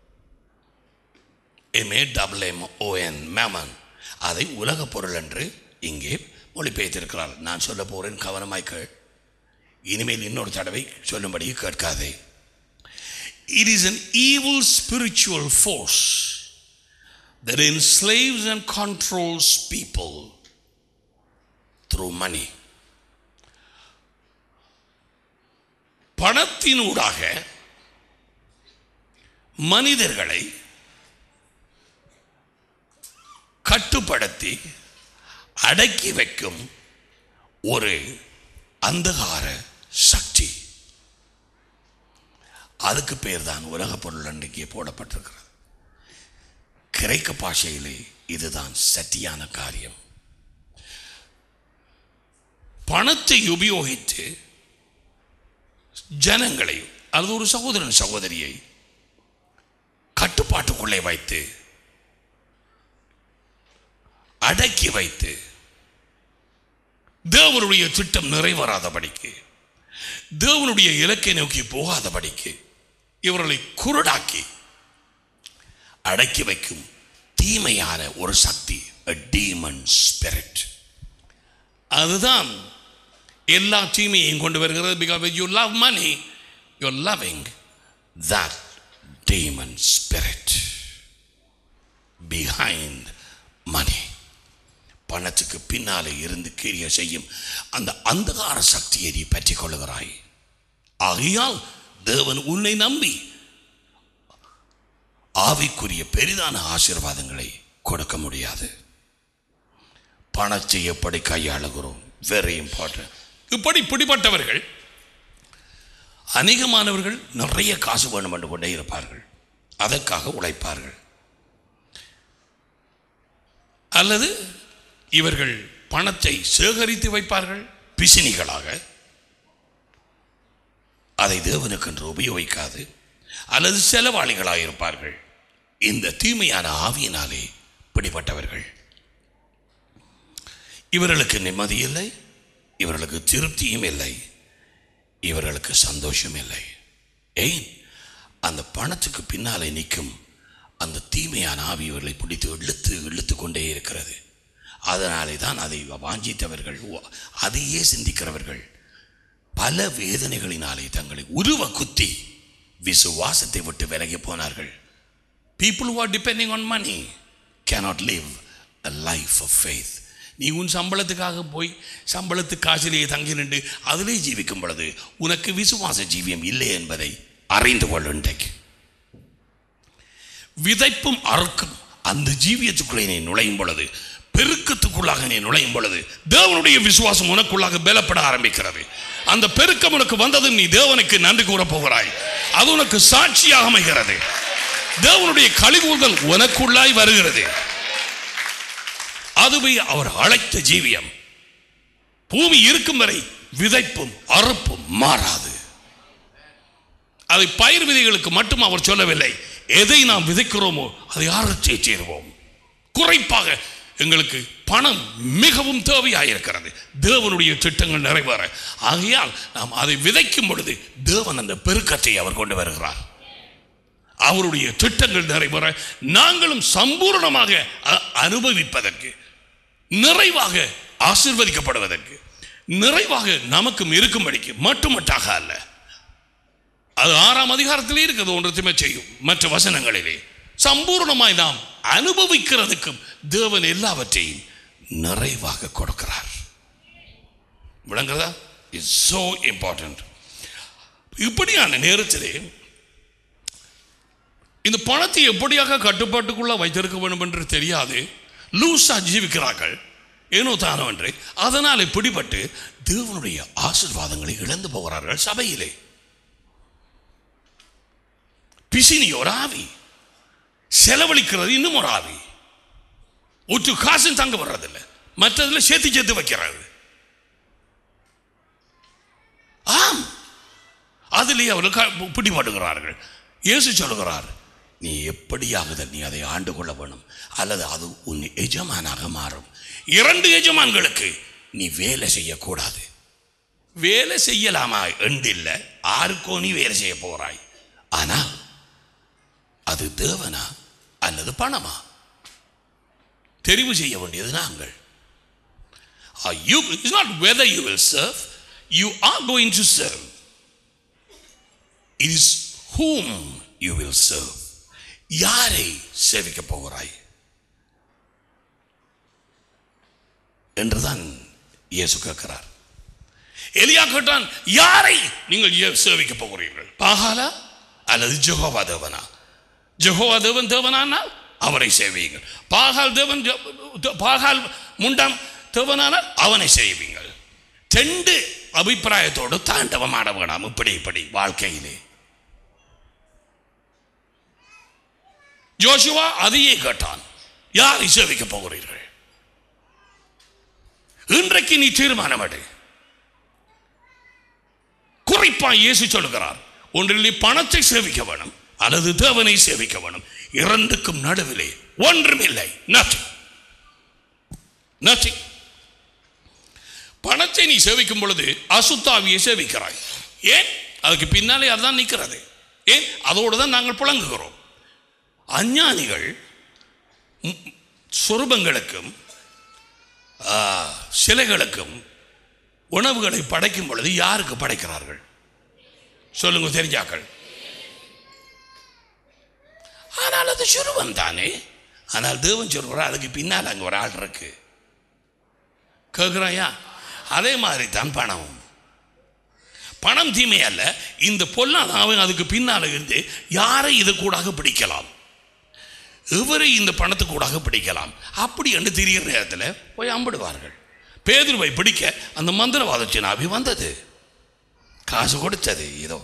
MAMMON, மேமன். அதை உலக பொருள் என்று இங்கே மொழிபெயர்த்திருக்கிறார். நான் சொல்ல போறேன், கவனமாய் கேள். இனிமேல் இன்னொரு தடவை சொல்லும்படி கேட்காதே. It is an evil spiritual force that enslaves and controls people through money. பணத்தினூடாக மனிதர்களை கட்டுப்படுத்தி அடக்கி வைக்கும் ஒரு அந்தகார சக்தி. அதுக்கு பேர் தான் உலக பொருள் அன்றைக்கே போடப்பட்டிருக்கிறது. கிரேக்க பாஷையிலே இதுதான் சத்தியான காரியம். பணத்தை உபயோகித்து ஜனங்களை அல்லது ஒரு சகோதரன் சகோதரியை கட்டுப்பாட்டுக்குள்ளே வைத்து அடக்கி வைத்து தேவனுடைய திட்டம் நிறைவேறாதபடிக்கு, தேவனுடைய இலக்கை நோக்கி போகாதபடிக்கு இவர்களை குருடாக்கி அடக்கி வைக்கும் தீமையான ஒரு சக்தி, a demon spirit. அதுதான் எல்லா தீமையையும் கொண்டு வருகிறது. because when you love money, you're loving that demon spirit behind money. பணத்துக்கு பின்னாலே இருந்து கிரியை செய்யும் அந்த அந்தகார சக்தியை நீ பற்றிக் கொள்ளுகிறாய். ஆகையால் தேவன் உன்னை நம்பி ஆவிக்குரிய பெரிதான ஆசீர்வாதங்களை கொடுக்க முடியாது. பணத்தை எப்படி கையாளுகிறோம், வெரி இம்பார்ட்டன்ட். இப்படி பிடிப்பட்டவர்கள் அநேகமானவர்கள் நிறைய காசு வேணும் என்று கொண்டே இருப்பார்கள். அதற்காக உழைப்பார்கள். அல்லது இவர்கள் பணத்தை சேகரித்து வைப்பார்கள் பிசினிகளாக. அதை தேவனுக்கென்று உபயோகிக்காது அல்லது செலவாளிகளாக இருப்பார்கள். இந்த தீமையான ஆவியினாலே பிடிபட்டவர்கள். இவர்களுக்கு நிம்மதி இல்லை, இவர்களுக்கு திருப்தியும் இல்லை, இவர்களுக்கு சந்தோஷம் இல்லை. ஏன்? அந்த பணத்துக்கு பின்னாலே நிற்கும் அந்த தீமையான ஆவி இவர்களை பிடித்து இழுத்து கொண்டே இருக்கிறது. அதனாலே தான் அதை வாஞ்சித்தவர்கள், அதையே சிந்திக்கிறவர்கள் பல வேதனைகளினாலே தங்களை உருவ குத்தி விசுவாசத்தை விட்டு விலகி போனார்கள். People who are depending on money cannot live a life of faith. நீ உன் சம்பளத்துக்காக போய் சம்பளத்து காசிலேயே தங்கி நின்று அதிலே ஜீவிக்கும் பொழுது உனக்கு விசுவாச ஜீவியம் இல்லை என்பதை அறிந்து கொள். இன்றைக்கு விதைப்பும் அறுக்கும் அந்த ஜீவியத்துக்குள்ளே நீ நுழையும் பொழுது, பெருக்கத்துக்குள்ளாக நீ நுழையும் பொழுது தேவனுடைய விசுவாசம் உனக்குள்ளாக பலப்பட ஆரம்பிக்கிறது. அந்த பெருக்கம் உனக்கு வந்ததும் நீ தேவனுக்கு நன்றி கூற போகிறாய். அது உனக்கு சாட்சியாக அமைகிறது. தேவனுடைய கழிவுகள் உனக்குள்ளாய் வருகிறது. அதுவே அவர் அழைத்த ஜீவியம். பூமி இருக்கும் வரை விதைப்பும் அறுப்பும் மாறாது. அதை பயிர் விதைகளுக்கு மட்டும் அவர் சொல்லவில்லை. எதை நாம் விதைக்கிறோமோ அதை அறுத்தே சேருவோம். குறிப்பாக எங்களுக்கு பணம் மிகவும் தேவையாயிருக்கிறது தேவனுடைய திட்டங்கள் நிறைவேற. ஆகையால் நாம் அதை விதைக்கும் பொழுது தேவன் அந்த பெருக்கத்தை அவர் கொண்டு வருகிறார். அவருடைய திட்டங்கள் நிறைவேற நாங்களும் சம்பூர்ணமாக அனுபவிப்பதற்கு, நிறைவாக ஆசீர்வதிக்கப்படுவதற்கு, நிறைவாக நமக்கும் இருக்கும்படிக்கு மட்டுமட்டாக அல்ல. அது 6ஆம் அதிகாரத்திலே இருக்கிறது. ஒன்றத்தையுமே செய்யும் மற்ற வசனங்களிலே சம்பூர்ணமாய் நாம் அனுபவிக்கிறதுக்கும் தேவன் எல்லாவற்றையும் நிறைவாக கொடுக்கிறார். விளங்குறதா? It's so important. இப்படியான நேரத்திலே இந்த பணத்தை எப்படியாக கட்டுப்பாட்டுக்குள்ள வைத்திருக்க வேண்டும் என்று தெரியாது லூசா ஜீவிக்கிறார்கள், ஏனோ தானோ என்று. அதனால் பிடிபட்டு தேவனுடைய ஆசீர்வாதங்களை இழந்து போகிறார்கள். சபையிலே பிசினி ஒரு ஆவி, செலவழிக்கிறது இன்னும் ஒரு ஆவி. ஒற்று காசும் தங்க வர்றதில்லை, மற்றதுல சேர்த்து வைக்கிறது. ஆம், அதிலே அவர்கள் பிடிபடுகிறார்கள். இயேசு சொல்லுகிறார், நீ எப்படியாகுத நீ அதை ஆண்டு கொள்ள வேணும், அல்லது அது உன் எஜமானாக மாறும். 2 எஜமான்களுக்கு நீ வேலை செய்யக்கூடாது. வேலை செய்யலாமா என்றில்ல, ஆருக்கோ நீ வேலை செய்ய போகிறாய். ஆனால் அது தேவனா அல்லது பணமா தெரிவு செய்ய வேண்டியது நாங்கள். It's not whether you will serve, you are going to serve. It is whom you will serve. யாரை சேவிக்க போகிறாய் என்றுதான் இயேசு கேட்கிறார். எலியா கேட்டான், யாரை நீங்கள் சேவிக்க போகிறீர்கள்? பாகாலா அல்லது ஜெகோவா தேவனா? ஜெகோவா தேவன் தேவனானால் அவரை சேவியுங்கள். பாகால் முண்டாம் தேவனானால் அவனை செய்வீங்கள். 2 அபிப்பிராயத்தோடு தாண்டவமாட வேண்டாம். இப்படி வாழ்க்கையிலே யோசுவா அதையே கேட்டான், யாரை சேவிக்க போகிறீர்கள்? இன்றைக்கு நீ தீர்மானம் எடு. குறிப்பா இயேசு சொல்லுகிறார், ஒன்றில் நீ பணத்தை சேவிக்க வேணும் அல்லது தேவனை சேவிக்க வேணும். 2க்கும் நடுவிலே ஒன்றுமில்லை. nothing. பணத்தை நீ சேவிக்கும் பொழுது அசுத்தாவியை சேவிக்கிறாய். ஏன்? அதுக்கு பின்னாலே அதுதான் நிற்கிறது. ஏன்? அதோடு தான் நாங்கள் புழங்குகிறோம். அஞ்ஞானிகள் சொரூபங்களுக்கும் சிலைகளுக்கும் உணவுகளை படைக்கும் பொழுது யாருக்கு படைக்கிறார்கள் சொல்லுங்க, தெரிஞ்சாக்கள். ஆனால் அது சொரூபம் தானே. ஆனால் தேவன் சொல்கிறார், அதுக்கு பின்னால் அங்கே ஒரு ஆள் இருக்கு. கேட்குறாயா? அதே மாதிரி தான் பணம் தீமை அல்ல. இந்த பொல்லாதவன் அதுக்கு பின்னால் இருந்து யாரை இது கூடாக பிடிக்கலாம், எவரை இந்த பணத்தை கூடாக பிடிக்கலாம் அப்படி என்று தெரிகிற நேரத்தில் போய் அம்பிடுவார்கள். பேதுருவை பிடிக்க அந்த மந்திரவாதத்தின் ஆவி வந்தது, காசு கொடுத்தது. இதோ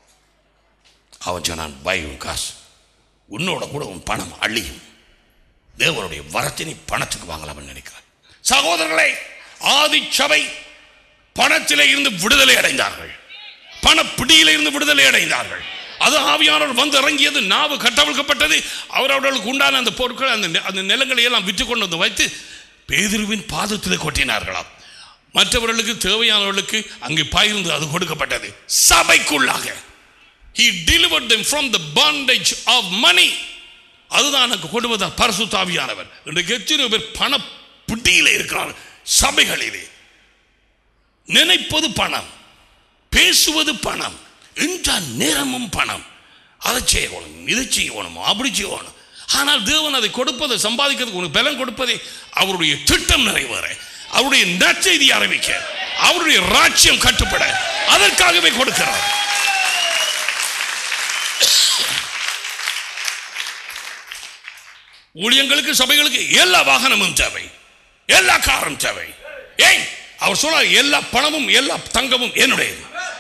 அவன் சொன்னான், பை உன் காசு, உன்னோட கூட உன் பணம் அழியும். தேவனுடைய வரத்தினை பணத்துக்கு வாங்கலாம் நினைக்கிறார். சகோதரர்களே, ஆதி சபை பணத்திலே இருந்து விடுதலை அடைந்தார்கள், பணப்பிடியில இருந்து விடுதலை அடைந்தார்கள். அது ஆவியானவர் வந்து இறங்கியது, நாவு கட்டவிழ்க்கப்பட்டது. அவர்களுக்கு உண்டான அந்த பொருட்கள், அந்த நிலங்களை எல்லாம் விற்று கொண்டு வந்து வைத்து பேதுருவின் பாதத்தில் கொட்டினார்களாம். மற்றவர்களுக்கு தேவையானவர்களுக்கு அங்கே பாய்ந்து அது கொடுக்கப்பட்டது. சபைக்குள்ளாக he delivered them from the bondage of money. அதுதான் எனக்கு கொண்டு வந்தார் பரிசுத்த ஆவியானவர். இன்றைக்கு எத்தனை பேர் பண பிடியில இருக்கிறார். சபைகளிலே நினைப்பது பணம், பேசுவது பணம், என்ற நேரமும் பணம். அதை செய்யணும், இதை செய்யணும், அப்படி செய்யணும். ஆனால் தேவன் அதை கொடுப்பதை, சம்பாதிக்கிறதுக்கு உனக்கு பலன் கொடுப்பதை அவருடைய திட்டம் நிறைவேற, அவருடைய நற்செய்தி அறிவிக்க, அவருடைய ராஜ்யம் கட்டுப்பட, அதற்காகவே கொடுக்கிறார். ஊழியங்களுக்கு, சபைகளுக்கு எல்லா வாகனமும் தேவை, எல்லா காரும் தேவை. ஏன் அவர் சொல்றார், எல்லா பணமும் எல்லா தங்கமும் என்னுடையது.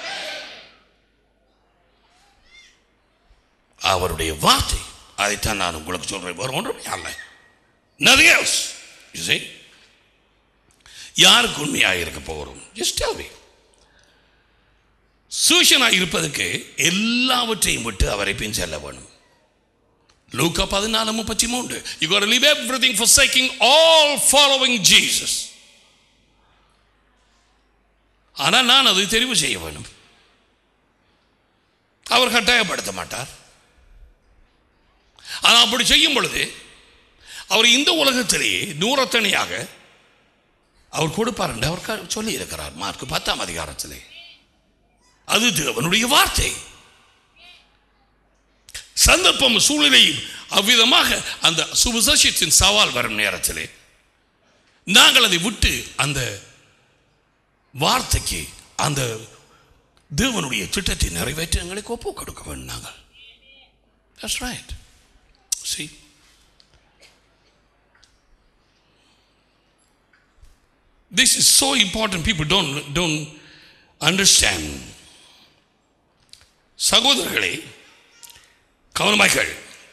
அவருடைய வார்த்தை, அதைத்தான் நான் உங்களுக்கு சொல்றேன். வேறு ஒன்றுமே அல்ல. nothing else. You see, யாருக்கு உண்மையாக இருக்க போகிறோம்? Just tell me. சூஷனாக இருப்பதற்கு எல்லாவற்றையும் விட்டு அவரை பின் செல்ல வேணும். லூக்கா 14:33. You got to leave everything, forsaking all, following Jesus. ஆனால் நான் அதை தெரிவு செய்ய வேணும். அவர் கட்டாயப்படுத்த மாட்டார். ஆனால் அப்படி செய்யும் பொழுது அவர் இந்த உலகத்திலேயே நூறத்தனையாக அவர் கொடுப்பார் என்று அவர் சொல்லி இருக்கிறார். மார்க் 10ஆம் அதிகாரத்திலே. அது தேவனுடைய வார்த்தை. சந்தர்ப்பம் சூழ்நிலையும் அவ்விதமாக அந்த சுவிசேஷத்தின் சவால் வரும் நேரத்திலே நாங்கள் அதை விட்டு அந்த வார்த்தைக்கு, அந்த தேவனுடைய திட்டத்தை நிறைவேற்ற எங்களுக்கு ஒப்பு கொடுக்க வேண்டும். நாங்கள் That's right. See, this is so important. People don't understand. சகோதரர்களே, கவனமாய்கள்.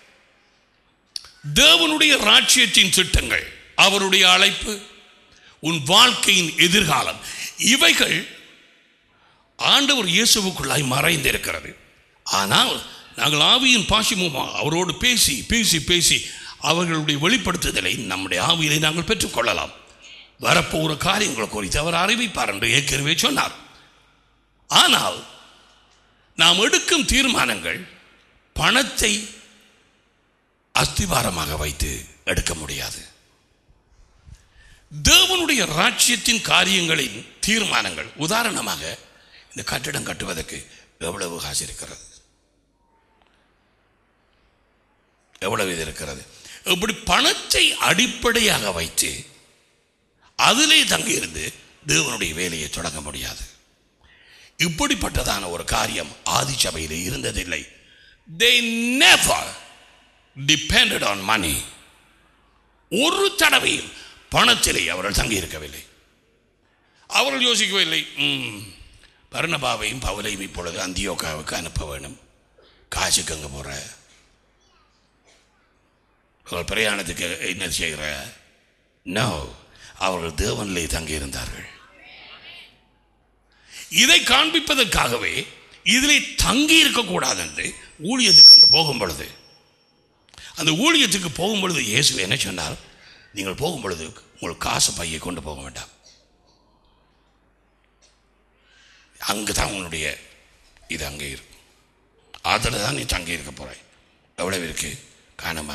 தேவனுடைய ராஜ்யத்தின் திட்டங்கள், அவருடைய அழைப்பு, உன் வாழ்க்கையின் எதிர்காலம், இவைகள் ஆண்டவர் இயேசுவுக்குள்ளாய் மறைந்திருக்கிறது. ஆனால் நாங்கள் ஆவியின் பாசிமமாக அவரோடு பேசி பேசி பேசி அவர்களுடைய வெளிப்படுத்துதலை நம்முடைய ஆவியிலே நாங்கள் பெற்றுக்கொள்ளலாம். வரப்போகிற காரியங்கள் குறித்து அவர் அறிவிப்பார் என்று ஏற்கனவே சொன்னார். ஆனால் நாம் எடுக்கும் தீர்மானங்கள் பணத்தை அஸ்திவாரமாக வைத்து எடுக்க முடியாது. தேவனுடைய ராஜ்யத்தின் காரியங்களின் தீர்மானங்கள், உதாரணமாக இந்த கட்டிடம் கட்டுவதற்கு எவ்வளவு காசு இருக்கிறது, எவ்வளவு இது இருக்கிறது, இப்படி பணத்தை அடிப்படையாக வைத்து அதிலே தங்கியிருந்து தேவனுடைய வேலையை தொடங்க முடியாது. இப்படிப்பட்டதான ஒரு காரியம் ஆதி சபையில் இருந்ததில்லை. They never depended on money. ஒரு தடவையும் பணத்திலே அவர்கள் தங்கி இருக்கவில்லை. அவர்கள் யோசிக்கவில்லை, பர்னபாவையும் பவுலையும் இப்பொழுது அந்தியோக்காவுக்கு அனுப்ப வேணும், காசுக்கு அங்கே போற, பிரயாணத்துக்கு என்ன செய்கிற. நோ, அவர்கள் தேவனிலே தங்கியிருந்தார்கள். இதை காண்பிப்பதற்காகவே இதிலே தங்கி இருக்கக்கூடாது என்று ஊழியத்துக்கு என்று போகும் பொழுது, அந்த ஊழியத்துக்கு போகும் பொழுது இயேசு என்ன சொன்னார், நீங்கள் போகும் பொழுது உங்கள் காசு பையை கொண்டு போக வேண்டாம், அங்கே தான் உன்னுடைய இது அங்கே இருக்கும், அதில் தான் நீ தங்கி இருக்க போகிறாய். எவ்வளவு இருக்கு காணுமா?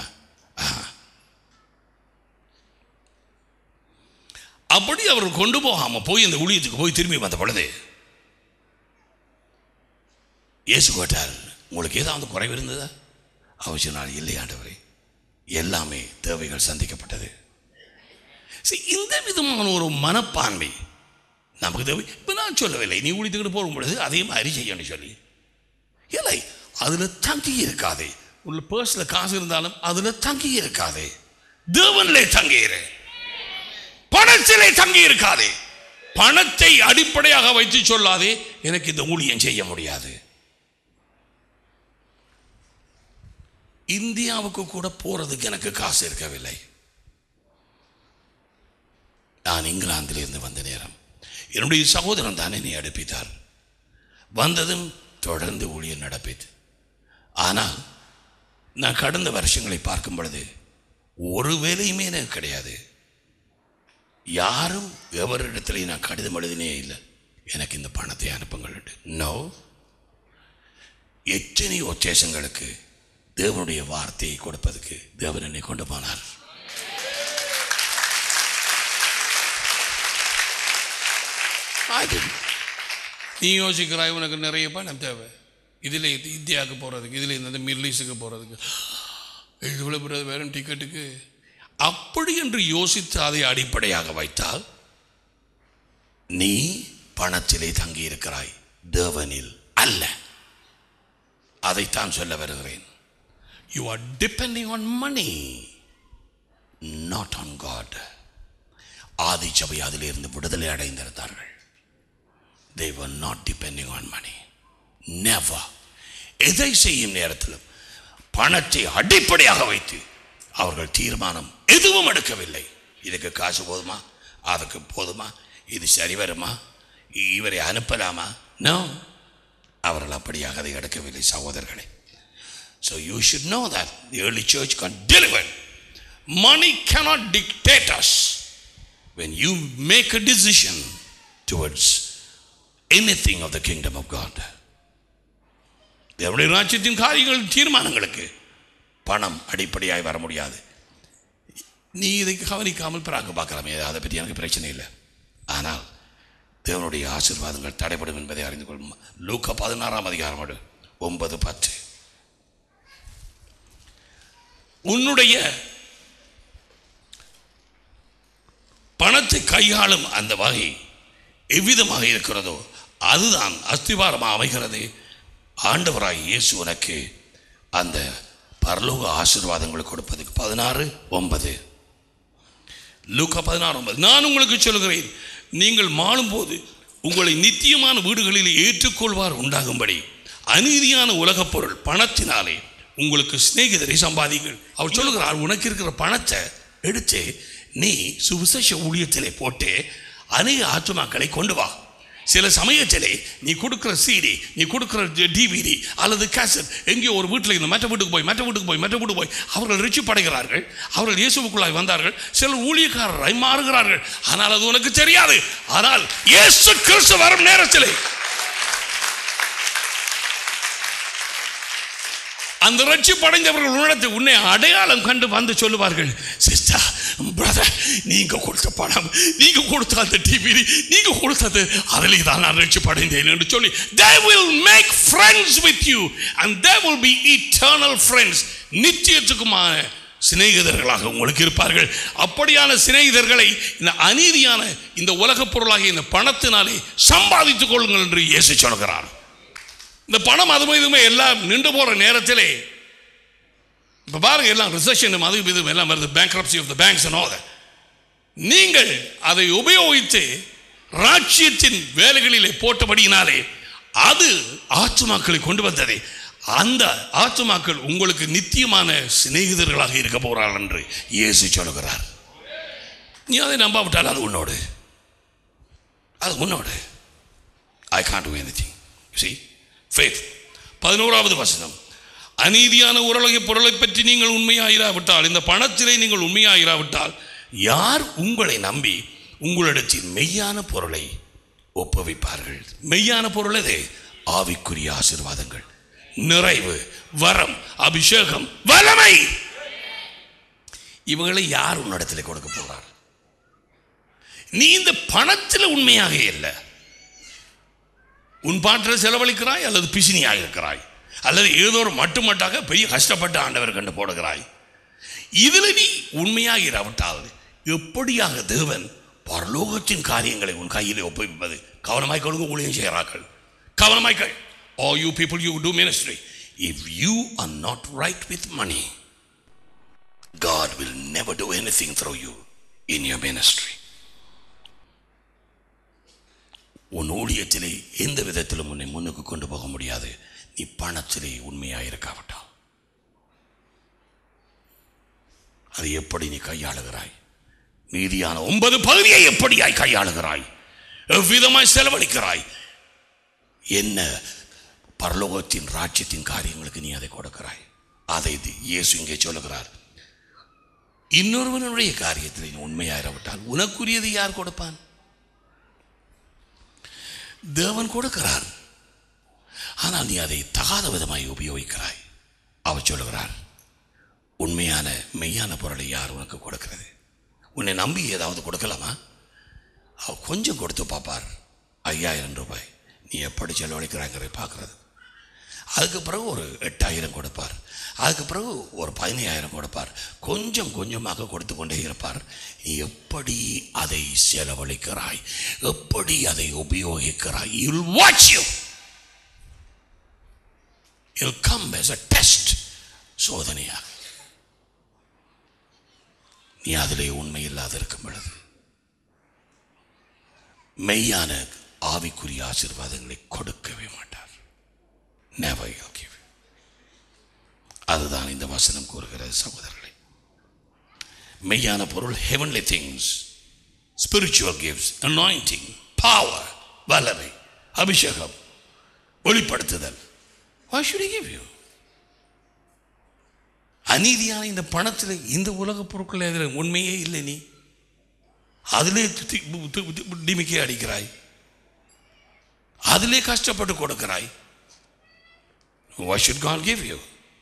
அப்படி அவர் கொண்டு போகாம போய் அந்த ஊழியத்துக்கு போய் திரும்பி வந்த பொழுது இயேசு கேட்டார், உங்களுக்கு ஏதாவது குறைவு இருந்ததா? அவர் சொன்னார், இல்லை ஆண்டவரே, எல்லாமே தேவைகள் சந்திக்கப்பட்டது. இந்த விதமான ஒரு மனப்பான்மை நமக்கு தேவை. இப்போ நான் சொல்லவில்லை நீ ஊழியத்துக்கிட்டு போகும் பொழுது அதே மாதிரி செய்யணும்னு சொல்லி, இல்லை, அதில் தங்கி இருக்காதே. உள்ள பர்ஸில் காசு இருந்தாலும் அதில் தங்கி இருக்காதே. தேவனிலே தங்கியிரு, பணத்திலே தங்கி இருக்காதே. பணத்தை அடிப்படையாக வைத்து சொல்லாதே எனக்கு இந்த ஊழியம் செய்ய முடியாது. இந்தியாவுக்கு கூட போறதுக்கு எனக்கு காசு இருக்கவில்லை. நான் இங்கிலாந்திலிருந்து வந்த நேரம் என்னுடைய சகோதரன் தான் என்னை அனுப்பித்தார். வந்ததும் தொடர்ந்து ஊழியம் நடப்பித்து. ஆனால் நான் கடந்த வருஷங்களை பார்க்கும் பொழுது ஒரு வேலையுமே எனக்கு கிடையாது. யாரும் எவரிடத்திலையும் நான் கடிதம் எழுதினே இல்லை, எனக்கு இந்த பணத்தை அனுப்புங்கள். நோ, எத்தனையோ தேசங்களுக்கு தேவனுடைய வார்த்தையை கொடுப்பதற்கு தேவன் என்னை கொண்டு போனார். நீ யோசிக்கிறாய் உனக்கு நிறைய பணம் தேவை, இதில் இந்தியாவுக்கு போகிறதுக்கு, இதில் இந்த மிடில் ஈஸ்டுக்கு போகிறதுக்கு, இவ்வளோ வேறு டிக்கெட்டுக்கு. அப்படி என்று யோசித்து அதை அடிப்படையாக வைத்தால் நீ பணத்திலே தங்கி இருக்கிறாய், தேவனில் அல்ல. அதைத்தான் சொல்ல வருகிறேன். You are depending on money, not on God. ஆதி சபை அதிலிருந்து விடுதலை அடைந்திருந்தார்கள். They were not depending on money. Never. எதை செய்யும் நேரத்திலும் பணத்தை அடிப்படையாக வைத்து அவர்கள் தீர்மானம் எதுவும் எடுக்கவில்லை. இதுக்கு காசு போதுமா, அதுக்கு போதுமா, இது சரி வருமா, இவரை அனுப்பலாமா? நோ, அவர்கள் அப்படியாக அதை எடுக்கவில்லை சகோதரர்களே. So you should know that the early church can deliver. Money cannot dictate us. When you make a decision towards anything of the kingdom of God, தேவனுடைய ராஜ்யத்தின் காரியங்கள் தீர்மானங்களுக்கு பணம் அடிப்படையாய் வர முடியாது. நீ இதை கவனிக்காமல் பிறகு பார்க்கலாமே, அதை பற்றி எனக்கு பிரச்சனை இல்லை. ஆனால் தேவனுடைய ஆசீர்வாதங்கள் தடைபடும் என்பதை அறிந்து கொள்ளும். லூக்கா 16:9-10. உன்னுடைய பணத்தை கையாளும் அந்த வகை எவ்விதமாக இருக்கிறதோ அதுதான் அஸ்திவாரமாக அமைகிறது. ஆண்டவராய் இயேசு உனக்கு அந்த பரலோக ஆசீர்வாதங்களை கொடுப்பதுக்கு. 16:9 லூக்கா 16:9. நான் உங்களுக்கு சொல்கிறேன், நீங்கள் மாளும்போது உங்களை நித்தியமான வீடுகளில் ஏற்றுக்கொள்வார் உண்டாகும்படி அநீதியான உலகப் பொருள் பணத்தினாலே உங்களுக்கு சிநேகிதரை சம்பாதிங்கள். அவர் சொல்லுகிறார், உனக்கு இருக்கிற பணத்தை எடுத்து நீ சுவிசேஷ ஊழியத்திலே போட்டு அநேக ஆத்துமாக்களை கொண்டு வா. சில சமயத்திலே நீ கொடுக்குற CD, நீ கொடுக்குற DVD அல்லது கேசட் எங்கேயோ ஒரு வீட்டில் இந்த மற்ற வீட்டுக்கு போய் அவர்கள் ரட்சிப்படைகிறார்கள், அவர்கள் இயேசுவுக்குள்ளாய் வந்தார்கள், சிலர் ஊழியக்காரராய் மாறுகிறார்கள். ஆனால் அது உனக்கு தெரியாது. ஆனால் இயேசு கிறிஸ்து வரும் நேரத்திலே அந்த ரட்சிப்படைந்தவர்கள் உன்னை அடையாளம் கண்டு வந்து சொல்லுவார்கள், சிஸ்டர், பிரதர், நீங்க கொடுத்த பணம், நீங்க கொடுத்த அந்த டிவி, நீங்க கொடுத்தது அதிலே தான் நான் ரட்சிப்படைந்தேன் என்று சொல்லி they will make friends with you and they will be eternal friends. நித்தியத்துக்குமான சிநேகிதர்களாக உங்களுக்கு இருப்பார்கள். அப்படியான சிநேகிதர்களை இந்த அநீதியான இந்த உலகப் பொருளாகிய இந்த பணத்தினாலே சம்பாதித்துக் கொள்ளுங்கள் என்று இயேசு சொல்கிறார். இந்த பணம் அதுவுமே எல்லாம் நின்று போற நேரத்திலே இப்ப பாருங்க, எல்லாம் ரிசெஷன் அது இதுவும் எல்லாம் வருது, bankruptcy of the banks and all that. நீங்கள் அதை உபயோகித்து ராஜ்யத்தின் வேலைகளிலே போட்டபடியினாலே அது ஆத்துமாக்களை கொண்டு வந்தது. அந்த ஆத்துமாக்கள் உங்களுக்கு நித்தியமான சிநேகிதர்களாக இருக்க போகிறார்கள் என்று இயேசு சொல்கிறார். நீ அதை நம்பாவிட்டால் அது உன்னோடு. I can't do anything. You see? Faith. 11வது வசனம். அநீதியான உலக பொருளை பற்றி நீங்கள் உண்மையாயிராவிட்டால், இந்த பணத்திலே நீங்கள் உண்மையாயிராவிட்டால், யார் உங்களை நம்பி உங்களிடத்தில் மெய்யான பொருளை ஒப்புவிப்பார்கள்? மெய்யான பொருள் எது? ஆவிக்குரிய ஆசீர்வாதங்கள், நிறைவு, வரம், அபிஷேகம், வல்லமை. இவங்களை யார் உன்னிடத்தில் கொடுக்க போறார்? நீ இந்த பணத்தில் உண்மையாக இல்லை, உன் பாட்டில் செலவழிக்கிறாய், அல்லது பிசினியாக இருக்கிறாய், அல்லது ஏதோ ஒரு மட்டுமட்டாக பெரிய கஷ்டப்பட்ட ஆண்டவர் கண்டு போடுகிறாய். இதில் நீ உண்மையாக இராவிட்டால் எப்படியாக தேவன் பரலோகத்தின் காரியங்களை உன் கையிலே ஒப்புவிப்பது? கவனமாய் கொள்ளுங்க ஊழியம் செய்கிறார்கள், கவனமாய் கேள். All you people you do ministry, if you are not right with money, God will never do anything through you in your ministry. உன் ஊழியத்திலே எந்த விதத்திலும் உன்னை முன்னுக்கு கொண்டு போக முடியாது நீ பணத்திலே உண்மையாயிருக்காவிட்டால். அது எப்படி நீ கையாளுகிறாய்? மீதியான 9 பகுதியை எப்படியாய் கையாளுகிறாய், எவ்விதமாய் செலவழிக்கிறாய், என்ன பரலோகத்தின் ராஜ்யத்தின் காரியங்களுக்கு நீ அதை கொடுக்கிறாய். அதை இயேசு இங்கே சொல்லுகிறார். இன்னொருவனுடைய காரியத்தில் நீ உண்மையாயிரவிட்டால் உனக்குரியது யார் கொடுப்பான்? தேவன் கொடுக்கிறார். ஆனால் நீ அதை தகாத விதமாய் உபயோகிக்கிறாய். அவர் சொல்லுகிறார், உண்மையான மெய்யான பொருளை யார் உனக்கு கொடுக்கிறது? உன்னை நம்பி ஏதாவது கொடுக்கலாமா? அவர் கொஞ்சம் கொடுத்து பார்ப்பார். 5000 ரூபாய் நீ எப்படி செலவழிக்கிறாங்கிறத பார்க்கறது. அதுக்கு பிறகு ஒரு 8000 கொடுப்பார். அதுக்கு பிறகு ஒரு 15000 கொடுப்பார். கொஞ்சம் கொஞ்சமாக கொடுத்து கொண்டே இருப்பார். நீ எப்படி அதை செலவழிக்கிறாய், எப்படி அதை உபயோகிக்கிறாய், you'll watch you. It'll come as a test. சோதனையாக நீ அதிலே உண்மை இல்லாத இருக்கும் பொழுது மெய்யான ஆவிக்குரிய ஆசீர்வாதங்களை கொடுக்கவே மாட்டார். Never will give you. அதுதான் இந்த வசனம் கூறுகிறது சகோதரர்களே. மெய்யான பொருள் heavenly things, spiritual gifts, anointing, power, வல்லமை, அபிஷேகம், வெளிப்படுத்துதல். Why should he give you? அநீதியான இந்த பணத்தில் இந்த உலக பொருட்கள் எதில் உண்மையே இல்லை. நீ அதிலே டிமிக்கே அடிக்கிறாய், அதிலே கஷ்டப்பட்டு கொடுக்கிறாய். Why should God give you?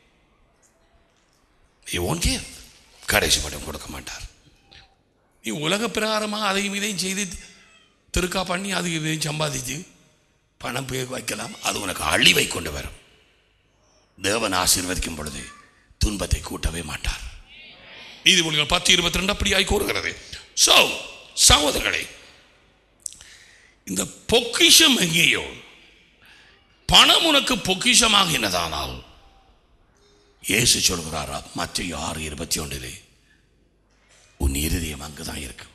He won't give. கடைசி படம் கொடுக்க மாட்டார். நீ உலக பிரகாரமாக அதையும் இதையும் செய்து திருக்கா பண்ணி அது இதையும் சம்பாதிச்சு பணம் வைக்கலாம். அது உனக்கு அழிவை கொண்டு வரும். தேவன் ஆசீர்வதிக்கும் பொழுது துன்பத்தை கூட்டவே மாட்டார். நீதிமொழிகள் 10:22 அப்படியாய் கூறுகிறது. சகோதரர்களே, இந்த பொக்கிஷம் எங்கேயோ, பணம் உனக்கு பொக்கிஷமாகினதானால் இயேசு சொல்கிறாரா மத்தேயு 6:21 உன் இருதயம் அங்குதான் இருக்கு.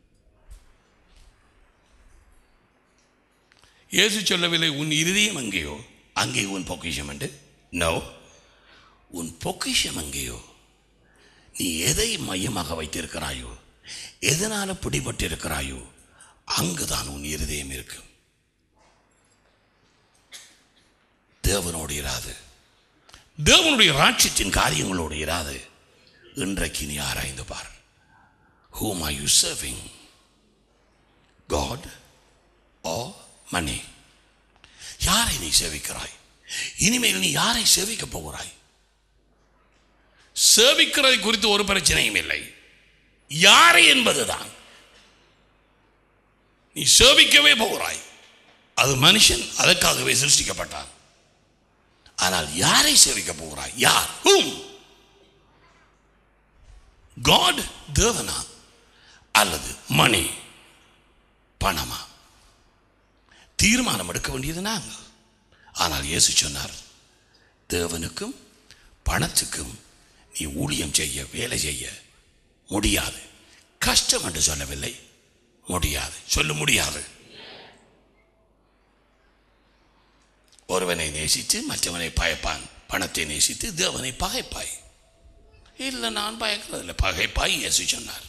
இயேசு சொல்லவில்லை உன் இருதயம் எங்கேயோ அங்கே உன் பொக்கிஷம் என்று. நோ, உன் பொக்கிஷம் எங்கேயோ, நீ எதை மையமாக வைத்திருக்கிறாயோ, எதனால பிடிபட்டு இருக்கிறாயோ, அங்குதான் உன் இருதயம் இருக்கு. தேவனோடு இராது, தேவனுடைய ராஜ்யத்தின் காரியங்களோடு இராது. இன்றைக்கு நீ ஆராய்ந்து பார். Whom are you serving? God or money? யாரை நீ சேவிக்கிறாய்? இனிமேல் நீ யாரை சேவிக்க போகிறாய்? சேவிக்கிறதை குறித்து ஒரு பிரச்சனையும் இல்லை. யாரை என்பதுதான். நீ சேவிக்கவே போகிறாய். அது மனுஷன் அதற்காகவே சிருஷ்டிக்கப்பட்டான். ஆனால் யாரை சேவிக்க போகிறாய்? யார்? Whom? God, தேவனா அல்லது மணி, பணமா? தீர்மானம் எடுக்க வேண்டியது நாங்கள். ஆனால் இயேசு சொன்னார், தேவனுக்கும் பணத்துக்கும் நீ ஊழியம் செய்ய, வேலை செய்ய முடியாது. கஷ்டம் என்று சொல்லவில்லை, முடியாது. சொல்ல முடியாது. ஒருவனை நேசித்து மற்றவனை பயப்பான், பணத்தை நேசித்து தேவனை பகைப்பாய். இல்லை, நான் பயக்கிறதில்லை. பகைப்பாய் இயேசு சொன்னார்.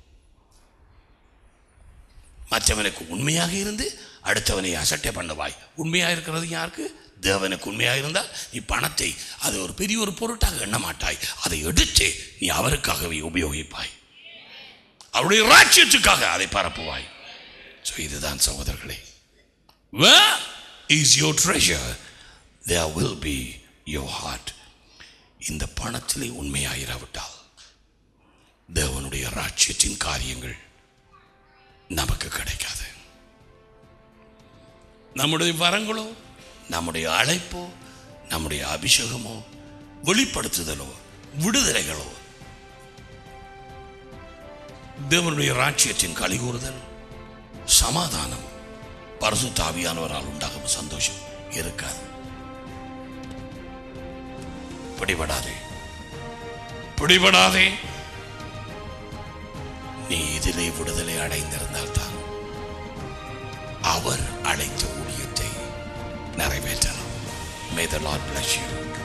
மற்றவனுக்கு உண்மையாக இருந்து அடுத்தவனை அசட்டை பண்ணுவாய். உண்மையாக இருக்கிறது யாருக்கு? தேவனுக்கு உண்மையாக இருந்தால் நீ பணத்தை அது ஒரு பெரிய ஒரு பொருட்டாக எண்ண மாட்டாய். அதை எடுத்து நீ அவருக்காகவே உபயோகிப்பாய். அவருடைய ராஜ்யத்துக்காக அதை பரப்புவாய். இதுதான் சகோதரர்களே. Where is your treasure, there will be your heart. இந்த பணத்திலே உண்மையாயிராவிட்டால் தேவனுடைய ராஜ்யத்தின் காரியங்கள் நமக்கு கிடைக்காது. நம்முடைய வரங்களோ, நம்முடைய அழைப்போ, நம்முடைய அபிஷேகமோ, வெளிப்படுத்துதலோ, விடுதலைகளோ, தேவனுடைய ராஜ்யத்தின் களிகூறுதல், சமாதானம், பரிசுத்த ஆவியானவரால் உண்டாகும் சந்தோஷம் இருக்காது. பிடிபடாதே, பிடிபடாதே. நீ இதிலே விடுதலை அடைந்திருந்தால்தான் அவர் அழைத்த ஊழியத்தை நிறைவேற்றலாம். May the Lord bless you.